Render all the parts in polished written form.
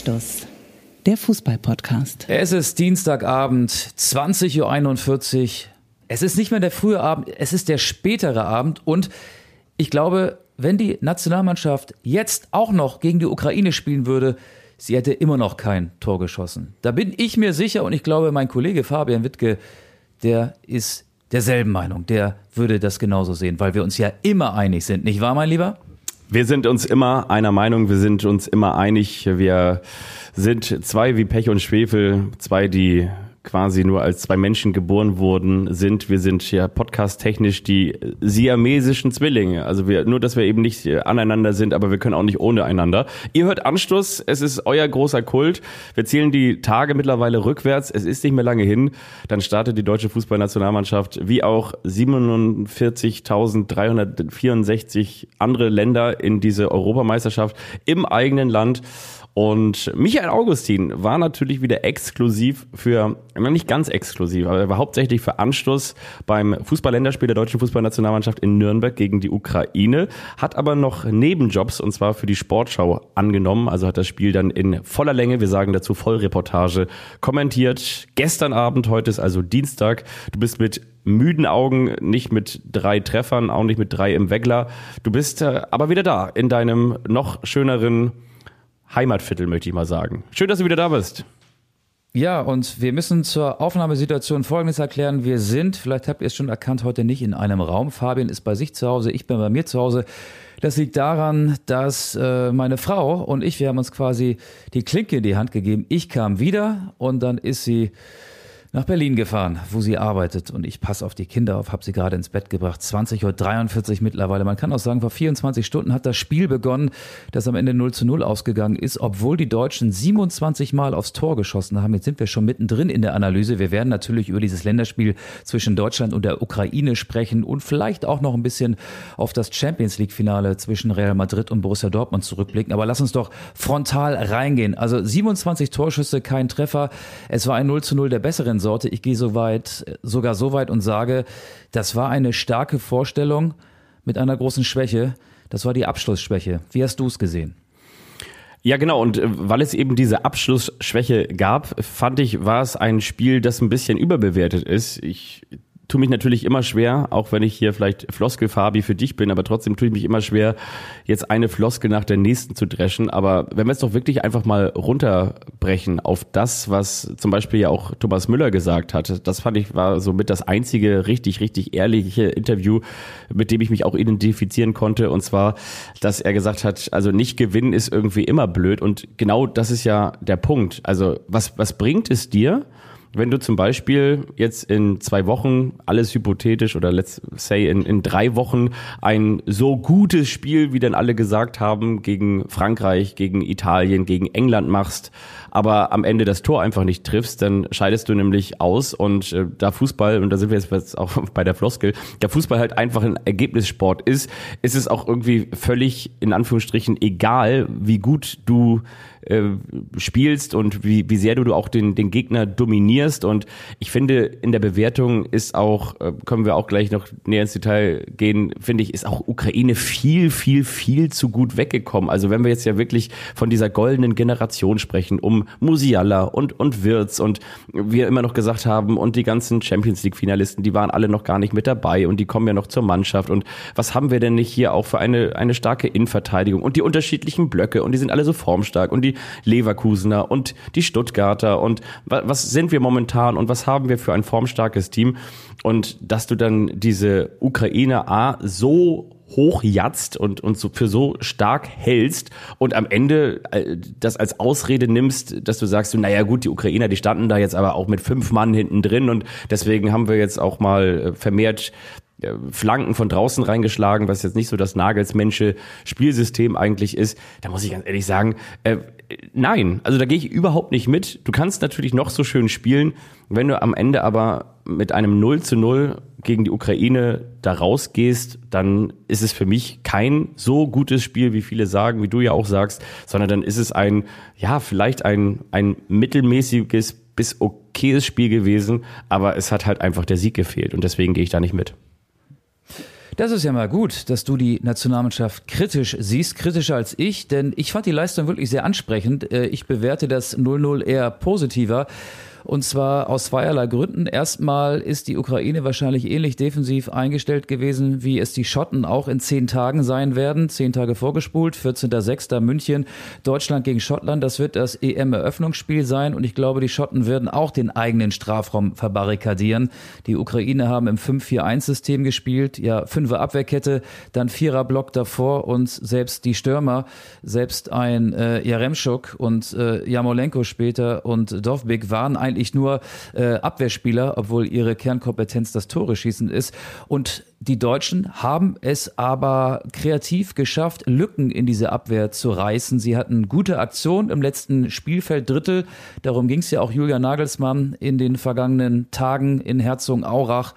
Anstoß, der Fußball-Podcast. Es ist Dienstagabend, 20.41 Uhr. Es ist nicht mehr der frühe Abend, es ist der spätere Abend. Und ich glaube, wenn die Nationalmannschaft jetzt auch noch gegen die Ukraine spielen würde, sie hätte immer noch kein Tor geschossen. Da bin ich mir sicher und ich glaube, mein Kollege Fabian Wittke, der ist derselben Meinung. Der würde das genauso sehen, weil wir uns ja immer einig sind. Nicht wahr, mein Lieber? Wir sind uns immer einer Meinung, wir sind uns immer einig. Wir sind zwei wie Pech und Schwefel, zwei, die quasi nur als zwei Menschen geboren wurden, sind. Wir sind ja podcast-technisch die siamesischen Zwillinge. Also nur, dass wir eben nicht aneinander sind, aber wir können auch nicht ohne einander. Ihr hört Anstoß, es ist euer großer Kult. Wir zählen die Tage mittlerweile rückwärts. Es ist nicht mehr lange hin. Dann startet die deutsche Fußballnationalmannschaft, wie auch 47.364 andere Länder in diese Europameisterschaft im eigenen Land. Und Michael Augustin war natürlich wieder exklusiv nicht ganz exklusiv, aber er war hauptsächlich für Anstoß beim Fußball-Länderspiel der deutschen Fußballnationalmannschaft in Nürnberg gegen die Ukraine, hat aber noch Nebenjobs und zwar für die Sportschau angenommen, also hat das Spiel dann in voller Länge, wir sagen dazu Vollreportage, kommentiert. Gestern Abend, heute ist also Dienstag, du bist mit müden Augen, nicht mit 3 Treffern, auch nicht mit 3 im Weggler, du bist aber wieder da in deinem noch schöneren Heimatviertel, möchte ich mal sagen. Schön, dass du wieder da bist. Ja, und wir müssen zur Aufnahmesituation Folgendes erklären. Wir sind, vielleicht habt ihr es schon erkannt, heute nicht in einem Raum. Fabian ist bei sich zu Hause, ich bin bei mir zu Hause. Das liegt daran, dass meine Frau und ich, wir haben uns quasi die Klinke in die Hand gegeben. Ich kam wieder und dann ist sie nach Berlin gefahren, wo sie arbeitet und ich passe auf die Kinder auf, habe sie gerade ins Bett gebracht. 20.43 Uhr mittlerweile. Man kann auch sagen, vor 24 Stunden hat das Spiel begonnen, das am Ende 0:0 ausgegangen ist, obwohl die Deutschen 27 Mal aufs Tor geschossen haben. Jetzt sind wir schon mittendrin in der Analyse. Wir werden natürlich über dieses Länderspiel zwischen Deutschland und der Ukraine sprechen und vielleicht auch noch ein bisschen auf das Champions-League-Finale zwischen Real Madrid und Borussia Dortmund zurückblicken. Aber lass uns doch frontal reingehen. Also 27 Torschüsse, kein Treffer. Es war ein 0:0 der besseren Sorte. Ich gehe sogar so weit und sage, das war eine starke Vorstellung mit einer großen Schwäche. Das war die Abschlussschwäche. Wie hast du es gesehen? Ja, genau. Und weil es eben diese Abschlussschwäche gab, fand ich, war es ein Spiel, das ein bisschen überbewertet ist. Ich tue mich natürlich immer schwer, auch wenn ich hier vielleicht Floskel-Fabi für dich bin, aber trotzdem tue ich mich immer schwer, jetzt eine Floskel nach der nächsten zu dreschen. Aber wenn wir es doch wirklich einfach mal runterbrechen auf das, was zum Beispiel ja auch Thomas Müller gesagt hat, das fand ich war somit das einzige richtig ehrliche Interview, mit dem ich mich auch identifizieren konnte. Und zwar, dass er gesagt hat, also nicht gewinnen ist irgendwie immer blöd. Und genau das ist ja der Punkt. Also was bringt es dir, wenn du zum Beispiel jetzt in 2 Wochen, alles hypothetisch oder let's say in 3 Wochen ein so gutes Spiel, wie dann alle gesagt haben, gegen Frankreich, gegen Italien, gegen England machst, aber am Ende das Tor einfach nicht triffst, dann scheidest du nämlich aus und da Fußball, und da sind wir jetzt auch bei der Floskel, der Fußball halt einfach ein Ergebnissport ist es auch irgendwie völlig, in Anführungsstrichen, egal, wie gut du spielst und wie sehr du auch den Gegner dominierst. Und ich finde, in der Bewertung ist auch, können wir auch gleich noch näher ins Detail gehen, finde ich, ist auch Ukraine viel zu gut weggekommen. Also wenn wir jetzt ja wirklich von dieser goldenen Generation sprechen, um Musiala und Wirtz und wir immer noch gesagt haben, und die ganzen Champions-League-Finalisten, die waren alle noch gar nicht mit dabei und die kommen ja noch zur Mannschaft. Und was haben wir denn nicht hier auch für eine starke Innenverteidigung und die unterschiedlichen Blöcke und die sind alle so formstark und die Leverkusener und die Stuttgarter und was sind wir momentan und was haben wir für ein formstarkes Team, und dass du dann diese Ukraine so hochjatzt und so für so stark hältst und am Ende das als Ausrede nimmst, dass du sagst, naja gut, die Ukrainer, die standen da jetzt aber auch mit 5 Mann hinten drin und deswegen haben wir jetzt auch mal vermehrt Flanken von draußen reingeschlagen, was jetzt nicht so das Nagelsmannsche Spielsystem eigentlich ist. Da muss ich ganz ehrlich sagen, nein, also da gehe ich überhaupt nicht mit. Du kannst natürlich noch so schön spielen, wenn du am Ende aber mit einem 0:0 gegen die Ukraine da rausgehst, dann ist es für mich kein so gutes Spiel, wie viele sagen, wie du ja auch sagst, sondern dann ist es vielleicht ein mittelmäßiges bis okayes Spiel gewesen, aber es hat halt einfach der Sieg gefehlt und deswegen gehe ich da nicht mit. Das ist ja mal gut, dass du die Nationalmannschaft kritisch siehst, kritischer als ich, denn ich fand die Leistung wirklich sehr ansprechend. Ich bewerte das 0-0 eher positiver. Und zwar aus zweierlei Gründen. Erstmal ist die Ukraine wahrscheinlich ähnlich defensiv eingestellt gewesen, wie es die Schotten auch in 10 Tagen sein werden. 10 Tage vorgespult, 14.06. München, Deutschland gegen Schottland. Das wird das EM-Eröffnungsspiel sein. Und ich glaube, die Schotten werden auch den eigenen Strafraum verbarrikadieren. Die Ukraine haben im 5-4-1-System gespielt. Ja, 5er Abwehrkette, dann 4er-Block davor. Und selbst die Stürmer, selbst ein Jaremchuk und Jarmolenko später und Dovbyk waren eigentlich nur Abwehrspieler, obwohl ihre Kernkompetenz das Tore schießen ist. Und die Deutschen haben es aber kreativ geschafft, Lücken in diese Abwehr zu reißen. Sie hatten gute Aktionen im letzten Spielfelddrittel. Darum ging es ja auch Julian Nagelsmann in den vergangenen Tagen in Herzogenaurach.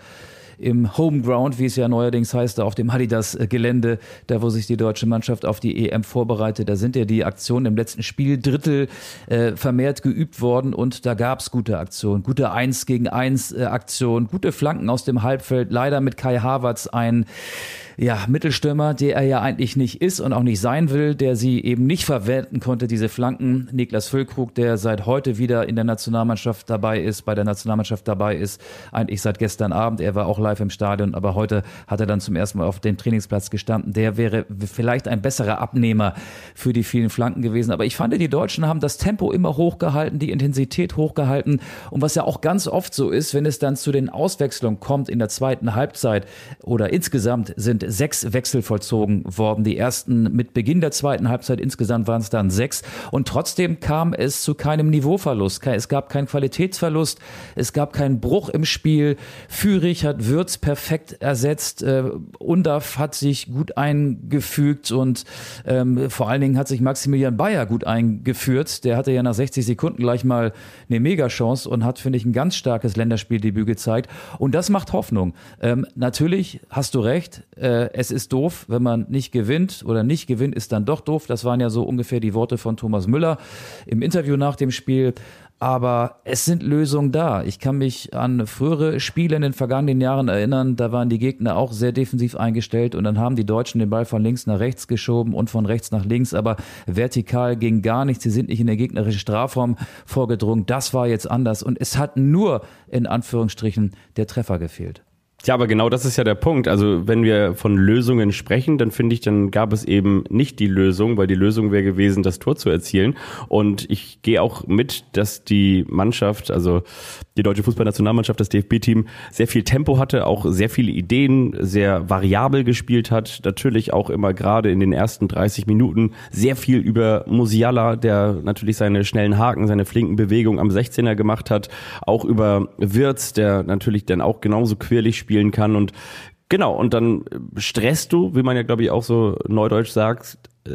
Im Homeground, wie es ja neuerdings heißt, auf dem Adidas-Gelände, da wo sich die deutsche Mannschaft auf die EM vorbereitet. Da sind ja die Aktionen im letzten Spieldrittel vermehrt geübt worden und da gab es gute Aktionen, gute 1-gegen-1 Aktionen, gute Flanken aus dem Halbfeld. Leider mit Kai Havertz ein Mittelstürmer, der er ja eigentlich nicht ist und auch nicht sein will, der sie eben nicht verwerten konnte, diese Flanken. Niklas Füllkrug, der seit heute wieder in der Nationalmannschaft dabei ist, bei der Nationalmannschaft dabei ist, eigentlich seit gestern Abend. Er war auch live im Stadion, aber heute hat er dann zum ersten Mal auf dem Trainingsplatz gestanden. Der wäre vielleicht ein besserer Abnehmer für die vielen Flanken gewesen. Aber ich fand, die Deutschen haben das Tempo immer hochgehalten, die Intensität hochgehalten. Und was ja auch ganz oft so ist, wenn es dann zu den Auswechslungen kommt in der zweiten Halbzeit oder insgesamt sind 6 Wechsel vollzogen worden. Die ersten mit Beginn der zweiten Halbzeit, insgesamt waren es dann 6. Und trotzdem kam es zu keinem Niveauverlust. Es gab keinen Qualitätsverlust. Es gab keinen Bruch im Spiel. Führig hat Würz perfekt ersetzt. Undav hat sich gut eingefügt und vor allen Dingen hat sich Maximilian Bayer gut eingeführt. Der hatte ja nach 60 Sekunden gleich mal eine Megachance und hat, finde ich, ein ganz starkes Länderspieldebüt gezeigt. Und das macht Hoffnung. Natürlich hast du recht, es ist doof, wenn man nicht gewinnt oder nicht gewinnt, ist dann doch doof. Das waren ja so ungefähr die Worte von Thomas Müller im Interview nach dem Spiel. Aber es sind Lösungen da. Ich kann mich an frühere Spiele in den vergangenen Jahren erinnern, da waren die Gegner auch sehr defensiv eingestellt und dann haben die Deutschen den Ball von links nach rechts geschoben und von rechts nach links, aber vertikal ging gar nichts. Sie sind nicht in den gegnerischen Strafraum vorgedrungen. Das war jetzt anders und es hat nur in Anführungsstrichen der Treffer gefehlt. Ja, aber genau das ist ja der Punkt. Also wenn wir von Lösungen sprechen, dann finde ich, dann gab es eben nicht die Lösung, weil die Lösung wäre gewesen, das Tor zu erzielen. Und ich gehe auch mit, dass die Mannschaft, also die deutsche Fußballnationalmannschaft, das DFB-Team, sehr viel Tempo hatte, auch sehr viele Ideen, sehr variabel gespielt hat. Natürlich auch immer gerade in den ersten 30 Minuten sehr viel über Musiala, der natürlich seine schnellen Haken, seine flinken Bewegungen am 16er gemacht hat. Auch über Wirtz, der natürlich dann auch genauso quirlig spielen kann. Und genau, und dann stresst du, wie man ja, glaube ich, auch so neudeutsch sagt,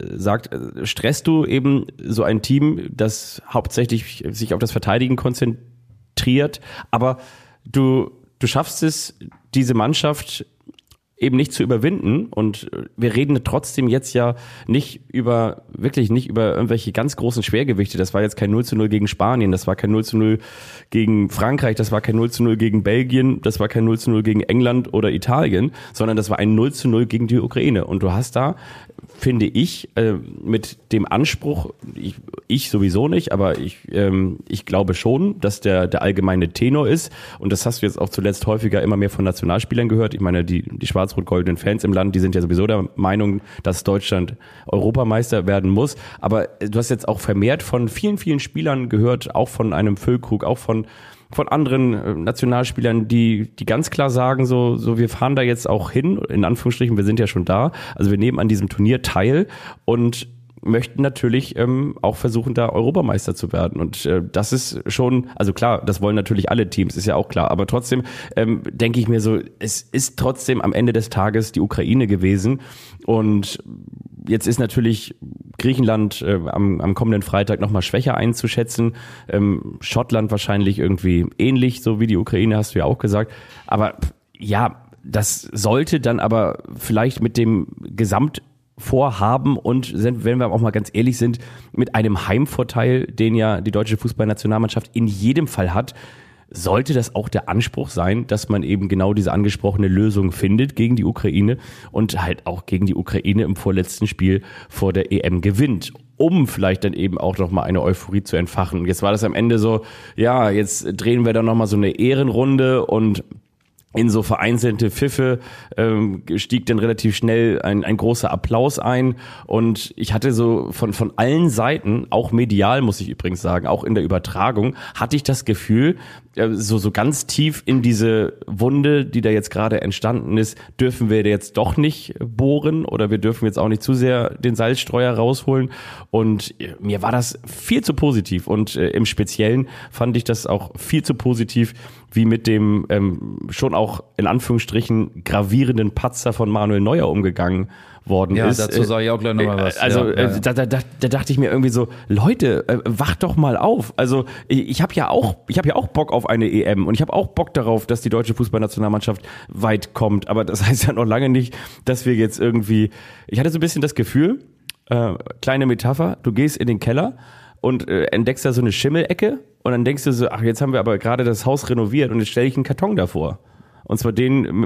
stresst du eben so ein Team, das hauptsächlich sich auf das Verteidigen konzentriert, aber du schaffst es, diese Mannschaft eben nicht zu überwinden und wir reden trotzdem jetzt ja nicht über irgendwelche ganz großen Schwergewichte. Das war jetzt kein 0-0 gegen Spanien, das war kein 0-0 gegen Frankreich, das war kein 0-0 gegen Belgien, das war kein 0-0 gegen England oder Italien, sondern das war ein 0-0 gegen die Ukraine und du hast da, finde ich, mit dem Anspruch, ich sowieso nicht, aber ich glaube schon, dass der allgemeine Tenor ist und das hast du jetzt auch zuletzt häufiger immer mehr von Nationalspielern gehört. Ich meine, die schwarz-rot-goldenen Fans im Land, die sind ja sowieso der Meinung, dass Deutschland Europameister werden muss, aber du hast jetzt auch vermehrt von vielen, vielen Spielern gehört, auch von einem Füllkrug, auch von anderen Nationalspielern, die ganz klar sagen, so wir fahren da jetzt auch hin, in Anführungsstrichen, wir sind ja schon da, also wir nehmen an diesem Turnier teil und möchten natürlich auch versuchen, da Europameister zu werden. Und das ist schon, also klar, das wollen natürlich alle Teams, ist ja auch klar, aber trotzdem denke ich mir so, es ist trotzdem am Ende des Tages die Ukraine gewesen und jetzt ist natürlich Griechenland am kommenden Freitag nochmal schwächer einzuschätzen. Schottland wahrscheinlich irgendwie ähnlich, so wie die Ukraine, hast du ja auch gesagt. Aber ja, das sollte dann aber vielleicht mit dem Gesamtvorhaben und, wenn wir auch mal ganz ehrlich sind, mit einem Heimvorteil, den ja die deutsche Fußballnationalmannschaft in jedem Fall hat, sollte das auch der Anspruch sein, dass man eben genau diese angesprochene Lösung findet gegen die Ukraine und halt auch gegen die Ukraine im vorletzten Spiel vor der EM gewinnt, um vielleicht dann eben auch nochmal eine Euphorie zu entfachen. Jetzt war das am Ende so, ja, jetzt drehen wir dann nochmal so eine Ehrenrunde und in so vereinzelte Pfiffe stieg dann relativ schnell ein großer Applaus ein und ich hatte so von allen Seiten, auch medial muss ich übrigens sagen, auch in der Übertragung, hatte ich das Gefühl, so ganz tief in diese Wunde, die da jetzt gerade entstanden ist, dürfen wir jetzt doch nicht bohren oder wir dürfen jetzt auch nicht zu sehr den Salzstreuer rausholen und mir war das viel zu positiv und im Speziellen fand ich das auch viel zu positiv, wie mit dem schon auch in Anführungsstrichen gravierenden Patzer von Manuel Neuer umgegangen worden ist. Ja, dazu sage ich auch gleich nochmal was. Also Da dachte ich mir irgendwie so, Leute, wacht doch mal auf. Also ich habe ja auch Bock auf eine EM und ich habe auch Bock darauf, dass die deutsche Fußballnationalmannschaft weit kommt. Aber das heißt ja noch lange nicht, dass wir jetzt irgendwie, ich hatte so ein bisschen das Gefühl, kleine Metapher, du gehst in den Keller und entdeckst da so eine Schimmelecke und dann denkst du so, ach, jetzt haben wir aber gerade das Haus renoviert und jetzt stelle ich einen Karton davor. Und zwar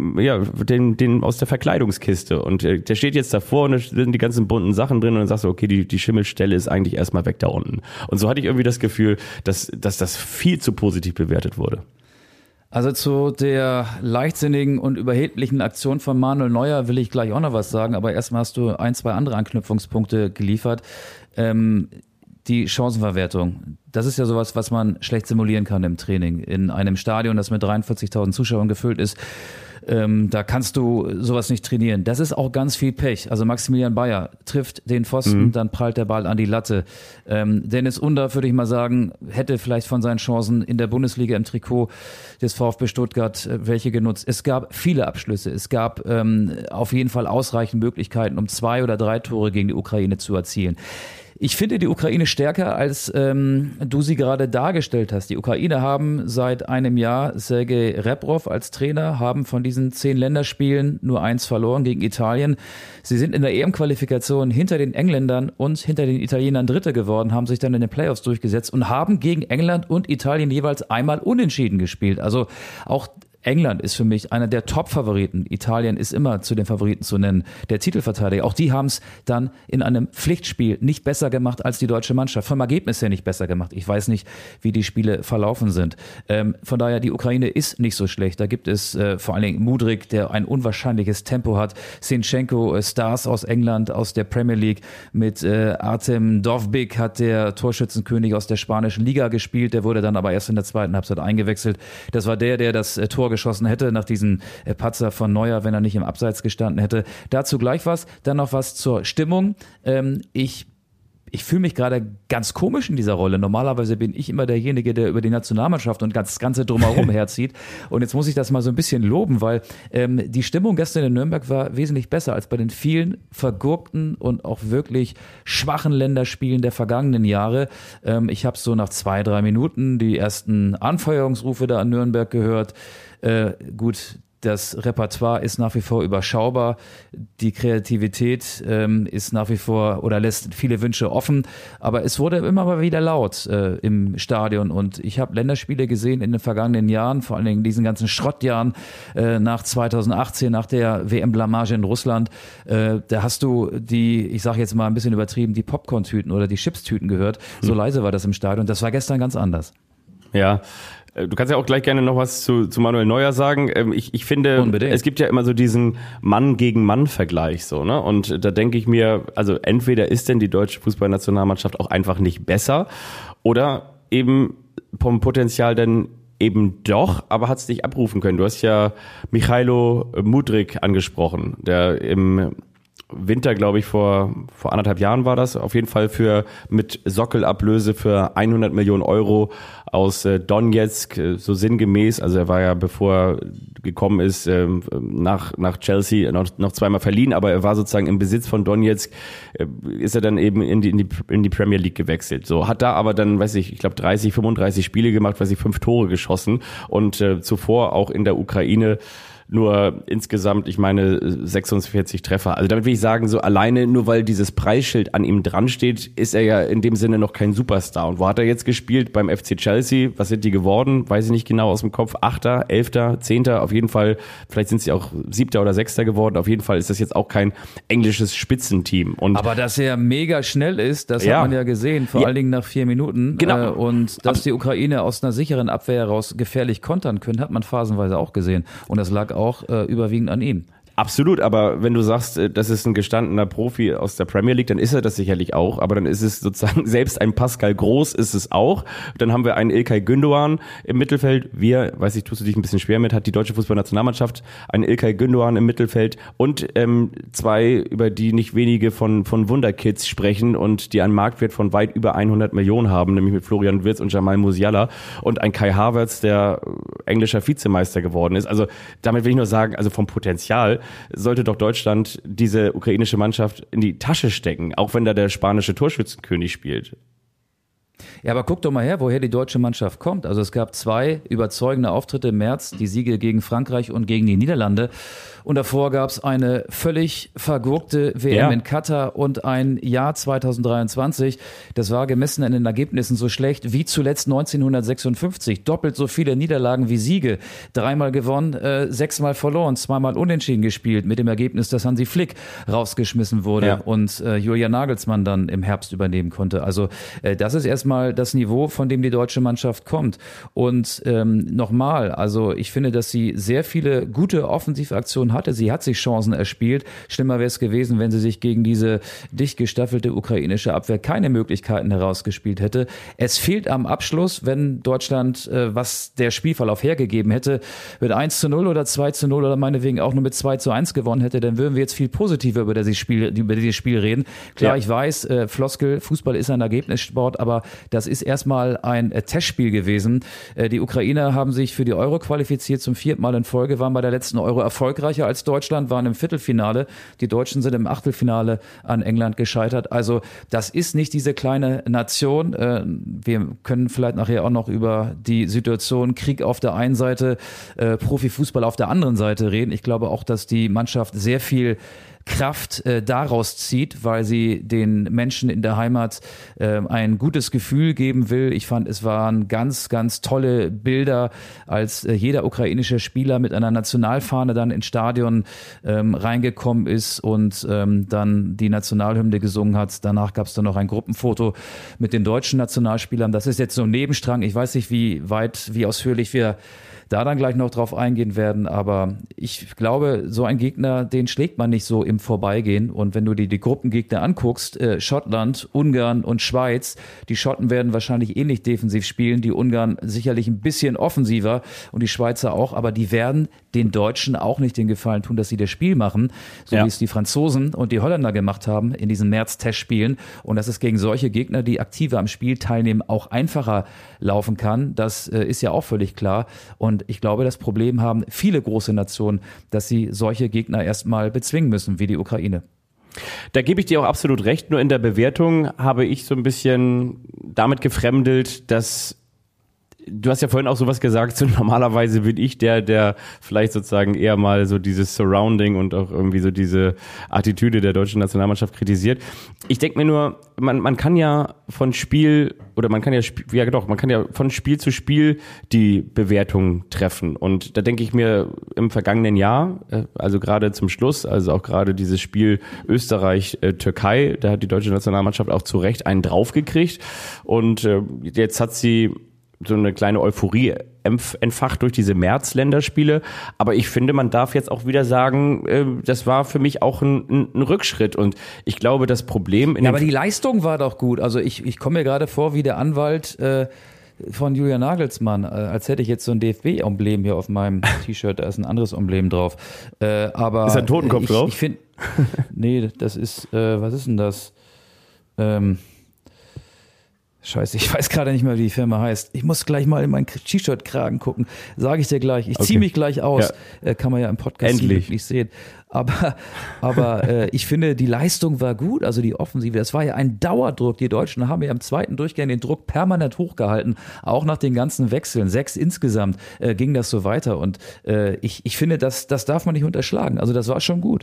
den aus der Verkleidungskiste. Und der steht jetzt davor und da sind die ganzen bunten Sachen drin und dann sagst du, okay, die Schimmelstelle ist eigentlich erstmal weg da unten. Und so hatte ich irgendwie das Gefühl, dass das viel zu positiv bewertet wurde. Also zu der leichtsinnigen und überheblichen Aktion von Manuel Neuer will ich gleich auch noch was sagen, aber erstmal hast du 1, 2 andere Anknüpfungspunkte geliefert. Die Chancenverwertung, das ist ja sowas, was man schlecht simulieren kann im Training. In einem Stadion, das mit 43.000 Zuschauern gefüllt ist, da kannst du sowas nicht trainieren. Das ist auch ganz viel Pech. Also Maximilian Bayer trifft den Pfosten, dann prallt der Ball an die Latte. Dennis Under, würde ich mal sagen, hätte vielleicht von seinen Chancen in der Bundesliga im Trikot des VfB Stuttgart welche genutzt. Es gab viele Abschlüsse. Es gab auf jeden Fall ausreichend Möglichkeiten, um 2 oder 3 Tore gegen die Ukraine zu erzielen. Ich finde die Ukraine stärker, als du sie gerade dargestellt hast. Die Ukraine haben seit einem Jahr Sergei Rebrov als Trainer, haben von diesen 10 Länderspielen nur 1 verloren gegen Italien. Sie sind in der EM-Qualifikation hinter den Engländern und hinter den Italienern Dritte geworden, haben sich dann in den Playoffs durchgesetzt und haben gegen England und Italien jeweils einmal unentschieden gespielt. Also auch England ist für mich einer der Top-Favoriten. Italien ist immer zu den Favoriten zu nennen. Der Titelverteidiger, auch die haben es dann in einem Pflichtspiel nicht besser gemacht als die deutsche Mannschaft. Vom Ergebnis her nicht besser gemacht. Ich weiß nicht, wie die Spiele verlaufen sind. Von daher, die Ukraine ist nicht so schlecht. Da gibt es vor allen Dingen Mudryk, der ein unwahrscheinliches Tempo hat. Zinchenko, Stars aus England, aus der Premier League. Mit Artem Dovbyk hat der Torschützenkönig aus der spanischen Liga gespielt. Der wurde dann aber erst in der zweiten Halbzeit eingewechselt. Das war der das Tor geschossen hätte nach diesem Patzer von Neuer, wenn er nicht im Abseits gestanden hätte. Dazu gleich was. Dann noch was zur Stimmung. Ich fühle mich gerade ganz komisch in dieser Rolle. Normalerweise bin ich immer derjenige, der über die Nationalmannschaft und das Ganze drumherum herzieht. Und jetzt muss ich das mal so ein bisschen loben, weil die Stimmung gestern in Nürnberg war wesentlich besser als bei den vielen vergurkten und auch wirklich schwachen Länderspielen der vergangenen Jahre. Ich habe so nach 2, 3 Minuten die ersten Anfeuerungsrufe da an Nürnberg gehört. Gut, das Repertoire ist nach wie vor überschaubar. Die Kreativität ist nach wie vor oder lässt viele Wünsche offen. Aber es wurde immer mal wieder laut im Stadion. Und ich habe Länderspiele gesehen in den vergangenen Jahren, vor allen Dingen in diesen ganzen Schrottjahren nach 2018, nach der WM-Blamage in Russland. Da hast du die, ich sage jetzt mal ein bisschen übertrieben, die Popcorn-Tüten oder die Chips-Tüten gehört. So leise war das im Stadion. Das war gestern ganz anders. Ja. Du kannst ja auch gleich gerne noch was zu Manuel Neuer sagen. Ich finde, unbedingt. Es gibt ja immer so diesen Mann-gegen-Mann-Vergleich so, ne? Und da denke ich mir, also entweder ist denn die deutsche Fußballnationalmannschaft auch einfach nicht besser oder eben vom Potenzial dann eben doch, aber hat es nicht abrufen können. Du hast ja Michailo Mudryk angesprochen, der im Winter, glaube ich, vor 1,5 Jahren war das, auf jeden Fall mit Sockelablöse für 100 Millionen Euro aus Donetsk, so sinngemäß, also er war ja, bevor er gekommen ist, nach Chelsea noch zweimal verliehen, aber er war sozusagen im Besitz von Donetsk, ist er dann eben in die Premier League gewechselt. So, hat da aber dann, ich glaube 35 Spiele gemacht, 5 Tore geschossen und zuvor auch in der Ukraine nur insgesamt, ich meine, 46 Treffer. Also damit will ich sagen, so alleine nur weil dieses Preisschild an ihm dran steht, ist er ja in dem Sinne noch kein Superstar. Und wo hat er jetzt gespielt? Beim FC Chelsea. Was sind die geworden? Weiß ich nicht genau aus dem Kopf. 8., 11., 10. Auf jeden Fall, vielleicht sind sie auch 7. oder 6. geworden. Auf jeden Fall ist das jetzt auch kein englisches Spitzenteam. Und aber dass er mega schnell ist, das hat man ja gesehen, vor allen Dingen nach 4 Minuten. Genau. Und dass die Ukraine aus einer sicheren Abwehr heraus gefährlich kontern können, hat man phasenweise auch gesehen. Und das lag auch überwiegend an ihm. Absolut, aber wenn du sagst, das ist ein gestandener Profi aus der Premier League, dann ist er das sicherlich auch, aber dann ist es sozusagen, selbst ein Pascal Groß ist es auch. Dann haben wir einen Ilkay Gündoğan im Mittelfeld. Weiß ich, tust du dich ein bisschen schwer mit, hat die deutsche Fußballnationalmannschaft einen Ilkay Gündoğan im Mittelfeld und 2, über die nicht wenige von Wunderkids sprechen und die einen Marktwert von weit über 100 Millionen haben, nämlich mit Florian Wirtz und Jamal Musiala und ein Kai Havertz, der englischer Vizemeister geworden ist. Also damit will ich nur sagen, also vom Potenzial sollte doch Deutschland diese ukrainische Mannschaft in die Tasche stecken, auch wenn da der spanische Torschützenkönig spielt. Ja, aber guck doch mal her, woher die deutsche Mannschaft kommt. Also es gab 2 überzeugende Auftritte im März, die Siege gegen Frankreich und gegen die Niederlande. Und davor gab es eine völlig vergurkte WM in Katar und ein Jahr 2023. Das war gemessen an den Ergebnissen so schlecht wie zuletzt 1956. Doppelt so viele Niederlagen wie Siege. 3-mal gewonnen, 6-mal verloren, 2-mal unentschieden gespielt. Mit dem Ergebnis, dass Hansi Flick rausgeschmissen wurde und Julian Nagelsmann dann im Herbst übernehmen konnte. Also das ist erstmal das Niveau, von dem die deutsche Mannschaft kommt. Und nochmal, also ich finde, dass sie sehr viele gute Offensivaktionen hatte. Sie hat sich Chancen erspielt. Schlimmer wäre es gewesen, wenn sie sich gegen diese dicht gestaffelte ukrainische Abwehr keine Möglichkeiten herausgespielt hätte. Es fehlt am Abschluss, wenn Deutschland, was der Spielverlauf hergegeben hätte, mit 1:0 oder 2:0 oder meinetwegen auch nur mit 2:1 gewonnen hätte, dann würden wir jetzt viel positiver über dieses Spiel reden. Klar, ich weiß, Floskel, Fußball ist ein Ergebnissport, aber das ist erstmal ein Testspiel gewesen. Die Ukrainer haben sich für die Euro qualifiziert zum 4. Mal in Folge, waren bei der letzten Euro erfolgreicher als Deutschland, waren im Viertelfinale. Die Deutschen sind im Achtelfinale an England gescheitert. Also das ist nicht diese kleine Nation. Wir können vielleicht nachher auch noch über die Situation Krieg auf der einen Seite, Profifußball auf der anderen Seite reden. Ich glaube auch, dass die Mannschaft sehr viel Kraft daraus zieht, weil sie den Menschen in der Heimat ein gutes Gefühl geben will. Ich fand, es waren ganz, ganz tolle Bilder, als jeder ukrainische Spieler mit einer Nationalfahne dann ins Stadion reingekommen ist und dann die Nationalhymne gesungen hat. Danach gab es dann noch ein Gruppenfoto mit den deutschen Nationalspielern. Das ist jetzt so ein Nebenstrang. Ich weiß nicht, wie ausführlich wir da dann gleich noch drauf eingehen werden, aber ich glaube, so ein Gegner, den schlägt man nicht so im Vorbeigehen. Und wenn du dir die Gruppengegner anguckst, Schottland, Ungarn und Schweiz, die Schotten werden wahrscheinlich ähnlich defensiv spielen, die Ungarn sicherlich ein bisschen offensiver und die Schweizer auch, aber die werden den Deutschen auch nicht den Gefallen tun, dass sie das Spiel machen, so wie es die Franzosen und die Holländer gemacht haben in diesen März-Testspielen. Und dass es gegen solche Gegner, die aktiver am Spiel teilnehmen, auch einfacher laufen kann, das ist ja auch völlig klar. Und ich glaube, das Problem haben viele große Nationen, dass sie solche Gegner erstmal bezwingen müssen, wie die Ukraine. Da gebe ich dir auch absolut recht. Nur in der Bewertung habe ich so ein bisschen damit gefremdelt, dass du hast ja vorhin auch sowas gesagt, so normalerweise bin ich der vielleicht sozusagen eher mal so dieses Surrounding und auch irgendwie so diese Attitüde der deutschen Nationalmannschaft kritisiert. Ich denke mir nur, man kann ja von Spiel von Spiel zu Spiel die Bewertung treffen. Und da denke ich mir im vergangenen Jahr, also gerade zum Schluss, also auch gerade dieses Spiel Österreich-Türkei, da hat die deutsche Nationalmannschaft auch zu Recht einen draufgekriegt. Und jetzt hat sie so eine kleine Euphorie entfacht durch diese März-Länderspiele. Aber ich finde, man darf jetzt auch wieder sagen, das war für mich auch ein Rückschritt. Und ich glaube, das Problem... aber die Leistung war doch gut. Also ich komme mir gerade vor wie der Anwalt von Julian Nagelsmann, als hätte ich jetzt so ein DFB-Emblem hier auf meinem T-Shirt. Da ist ein anderes Emblem drauf. Aber ist ein Totenkopf drauf? Ich finde... Nee, das ist... was ist denn das? Scheiße, ich weiß gerade nicht mehr, wie die Firma heißt. Ich muss gleich mal in meinen T-Shirt-Kragen gucken. Sage ich dir gleich. Ich ziehe mich gleich aus. Ja. Kann man ja im Podcast nicht sehen. Aber ich finde, die Leistung war gut, also die Offensive. Das war ja ein Dauerdruck. Die Deutschen haben ja im zweiten Durchgang den Druck permanent hochgehalten. Auch nach den ganzen Wechseln. 6 insgesamt ging das so weiter. Und ich finde, das darf man nicht unterschlagen. Also das war schon gut.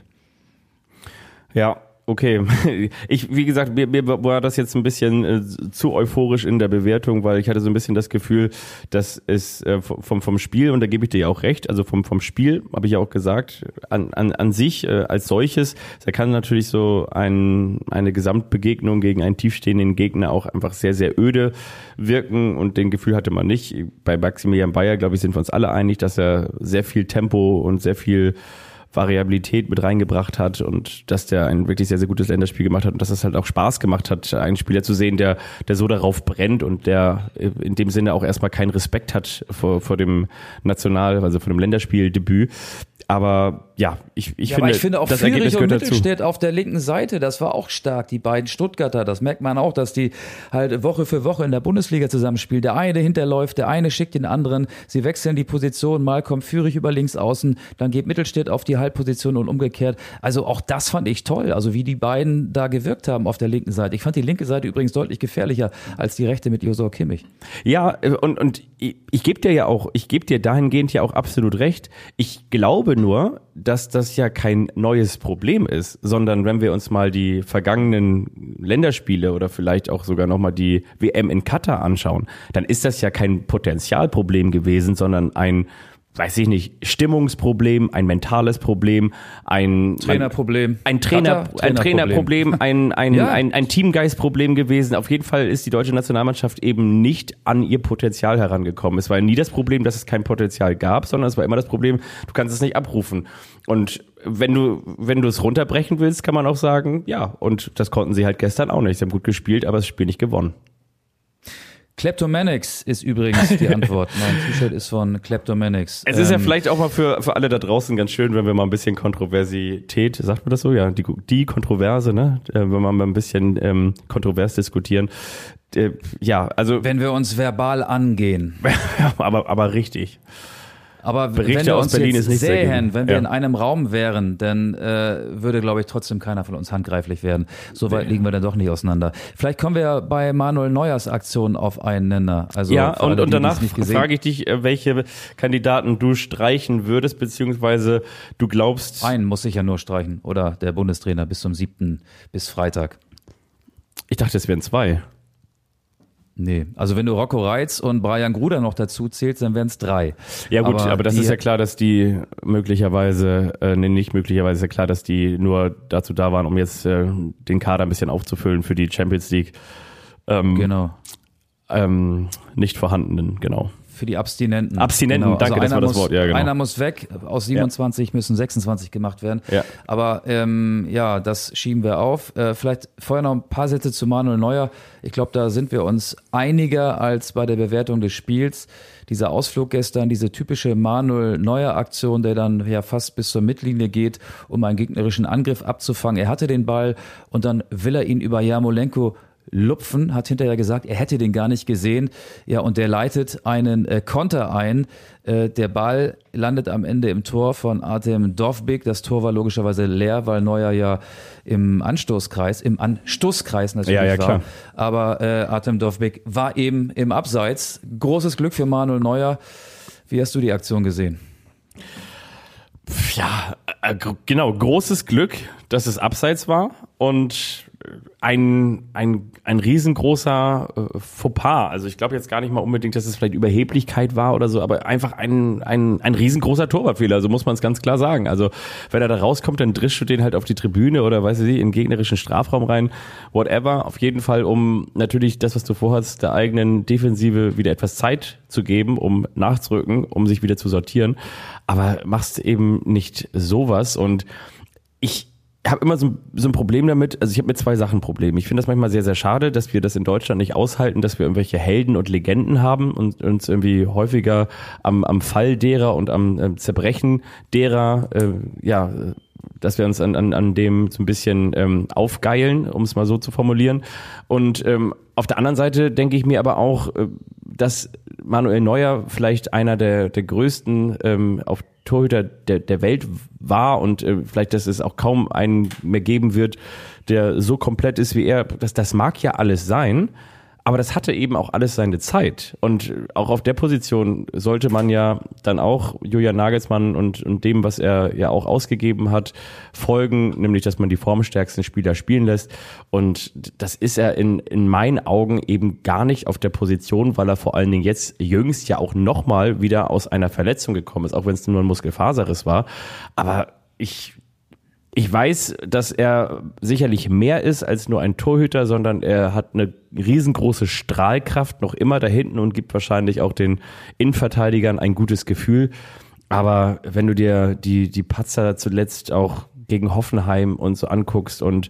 Ja. Okay, wie gesagt, mir war das jetzt ein bisschen zu euphorisch in der Bewertung, weil ich hatte so ein bisschen das Gefühl, dass es vom Spiel, und da gebe ich dir ja auch recht, also vom Spiel, habe ich ja auch gesagt, an sich als solches, da kann natürlich so eine Gesamtbegegnung gegen einen tiefstehenden Gegner auch einfach sehr, sehr öde wirken, und den Gefühl hatte man nicht. Bei Maximilian Bayer, glaube ich, sind wir uns alle einig, dass er sehr viel Tempo und sehr viel Variabilität mit reingebracht hat und dass der ein wirklich sehr, sehr gutes Länderspiel gemacht hat und dass es halt auch Spaß gemacht hat, einen Spieler zu sehen, der so darauf brennt und der in dem Sinne auch erstmal keinen Respekt hat vor dem also vor dem Länderspieldebüt. Aber ja, ich finde auch das Führig Ergebnis und gehört Mittelstädt dazu. auf der linken Seite, das war auch stark, die beiden Stuttgarter, das merkt man auch, dass die halt Woche für Woche in der Bundesliga zusammenspielen. Der eine hinterläuft, der eine schickt den anderen, sie wechseln die Position, mal kommt Führig über links außen, dann geht Mittelstädt auf die Halbposition und umgekehrt. Also auch das fand ich toll, also wie die beiden da gewirkt haben auf der linken Seite. Ich fand die linke Seite übrigens deutlich gefährlicher als die rechte mit Josua Kimmich. Ja, und ich gebe dir dahingehend ja auch absolut recht. Ich glaube nur, dass das ja kein neues Problem ist, sondern wenn wir uns mal die vergangenen Länderspiele oder vielleicht auch sogar nochmal die WM in Katar anschauen, dann ist das ja kein Potenzialproblem gewesen, sondern ein, weiß ich nicht, Stimmungsproblem, ein mentales Problem, ein Trainerproblem, ein Trainerproblem, ein Teamgeistproblem gewesen. Auf jeden Fall ist die deutsche Nationalmannschaft eben nicht an ihr Potenzial herangekommen. Es war nie das Problem, dass es kein Potenzial gab, sondern es war immer das Problem, du kannst es nicht abrufen. Und wenn du es runterbrechen willst, kann man auch sagen, ja, und das konnten sie halt gestern auch nicht. Sie haben gut gespielt, aber das Spiel nicht gewonnen. Kleptomanics ist übrigens die Antwort. Mein T-Shirt ist von Kleptomanics. Es ist ja vielleicht auch mal für alle da draußen ganz schön, wenn wir mal ein bisschen Kontroversität, sagt man das so? Ja, die Kontroverse, ne? Wenn wir mal ein bisschen kontrovers diskutieren. Ja, also. Wenn wir uns verbal angehen. aber richtig. Aber Berichte wenn wir aus uns Berlin jetzt ist nichts sähen, dagegen. wenn wir in einem Raum wären, dann würde, glaube ich, trotzdem keiner von uns handgreiflich werden. So weit liegen wir dann doch nicht auseinander. Vielleicht kommen wir ja bei Manuel Neuers Aktion auf einen Nenner. Also ja, und danach frage ich dich, welche Kandidaten du streichen würdest, beziehungsweise du glaubst... Einen muss ich ja nur streichen, oder der Bundestrainer bis zum 7. bis Freitag. Ich dachte, es wären 2. Nee, also wenn du Rocco Reitz und Brian Gruder noch dazu zählst, dann wären es 3. Ja gut, aber das ist ja klar, dass die möglicherweise, ist ja klar, dass die nur dazu da waren, um jetzt den Kader ein bisschen aufzufüllen für die Champions League. Genau. Nicht vorhandenen, genau. Für die Abstinenten. Abstinenten, genau. danke, das war das Wort. Ja, genau. Einer muss weg, aus 27 müssen 26 gemacht werden. Ja. Aber das schieben wir auf. Vielleicht vorher noch ein paar Sätze zu Manuel Neuer. Ich glaube, da sind wir uns einiger als bei der Bewertung des Spiels. Dieser Ausflug gestern, diese typische Manuel Neuer-Aktion, der dann ja fast bis zur Mittellinie geht, um einen gegnerischen Angriff abzufangen. Er hatte den Ball und dann will er ihn über Jarmolenko lupfen, hat hinterher gesagt, er hätte den gar nicht gesehen. Ja, und der leitet einen Konter ein. Der Ball landet am Ende im Tor von Artem Dovbyk. Das Tor war logischerweise leer, weil Neuer ja im Anstoßkreis natürlich war. Klar. Aber Artem Dovbyk war eben im Abseits. Großes Glück für Manuel Neuer. Wie hast du die Aktion gesehen? Ja, genau, großes Glück, dass es Abseits war und ein riesengroßer Fauxpas. Also ich glaube jetzt gar nicht mal unbedingt, dass es vielleicht Überheblichkeit war oder so, aber einfach ein riesengroßer Torwartfehler, so muss man es ganz klar sagen. Also wenn er da rauskommt, dann drischst du den halt auf die Tribüne oder weiß ich nicht, in den gegnerischen Strafraum rein, whatever. Auf jeden Fall, um natürlich das, was du vorhast, der eigenen Defensive wieder etwas Zeit zu geben, um nachzurücken, um sich wieder zu sortieren. Aber machst eben nicht sowas und ich habe immer so ein Problem damit, also ich habe mit 2 Sachen ein Problem. Ich finde das manchmal sehr, sehr schade, dass wir das in Deutschland nicht aushalten, dass wir irgendwelche Helden und Legenden haben und uns irgendwie häufiger am Fall derer und am Zerbrechen derer dass wir uns an dem so ein bisschen aufgeilen, um es mal so zu formulieren. Und auf der anderen Seite denke ich mir aber auch, dass Manuel Neuer vielleicht einer der größten auf Torhüter der Welt war und vielleicht, dass es auch kaum einen mehr geben wird, der so komplett ist wie er. Das mag ja alles sein, aber das hatte eben auch alles seine Zeit. Und auch auf der Position sollte man ja dann auch Julian Nagelsmann und dem, was er ja auch ausgegeben hat, folgen, nämlich, dass man die formstärksten Spieler spielen lässt. Und das ist er in meinen Augen eben gar nicht auf der Position, weil er vor allen Dingen jetzt jüngst ja auch nochmal wieder aus einer Verletzung gekommen ist, auch wenn es nur ein Muskelfaserriss war. Aber ich weiß, dass er sicherlich mehr ist als nur ein Torhüter, sondern er hat eine riesengroße Strahlkraft noch immer da hinten und gibt wahrscheinlich auch den Innenverteidigern ein gutes Gefühl. Aber wenn du dir die Patzer zuletzt auch gegen Hoffenheim und so anguckst und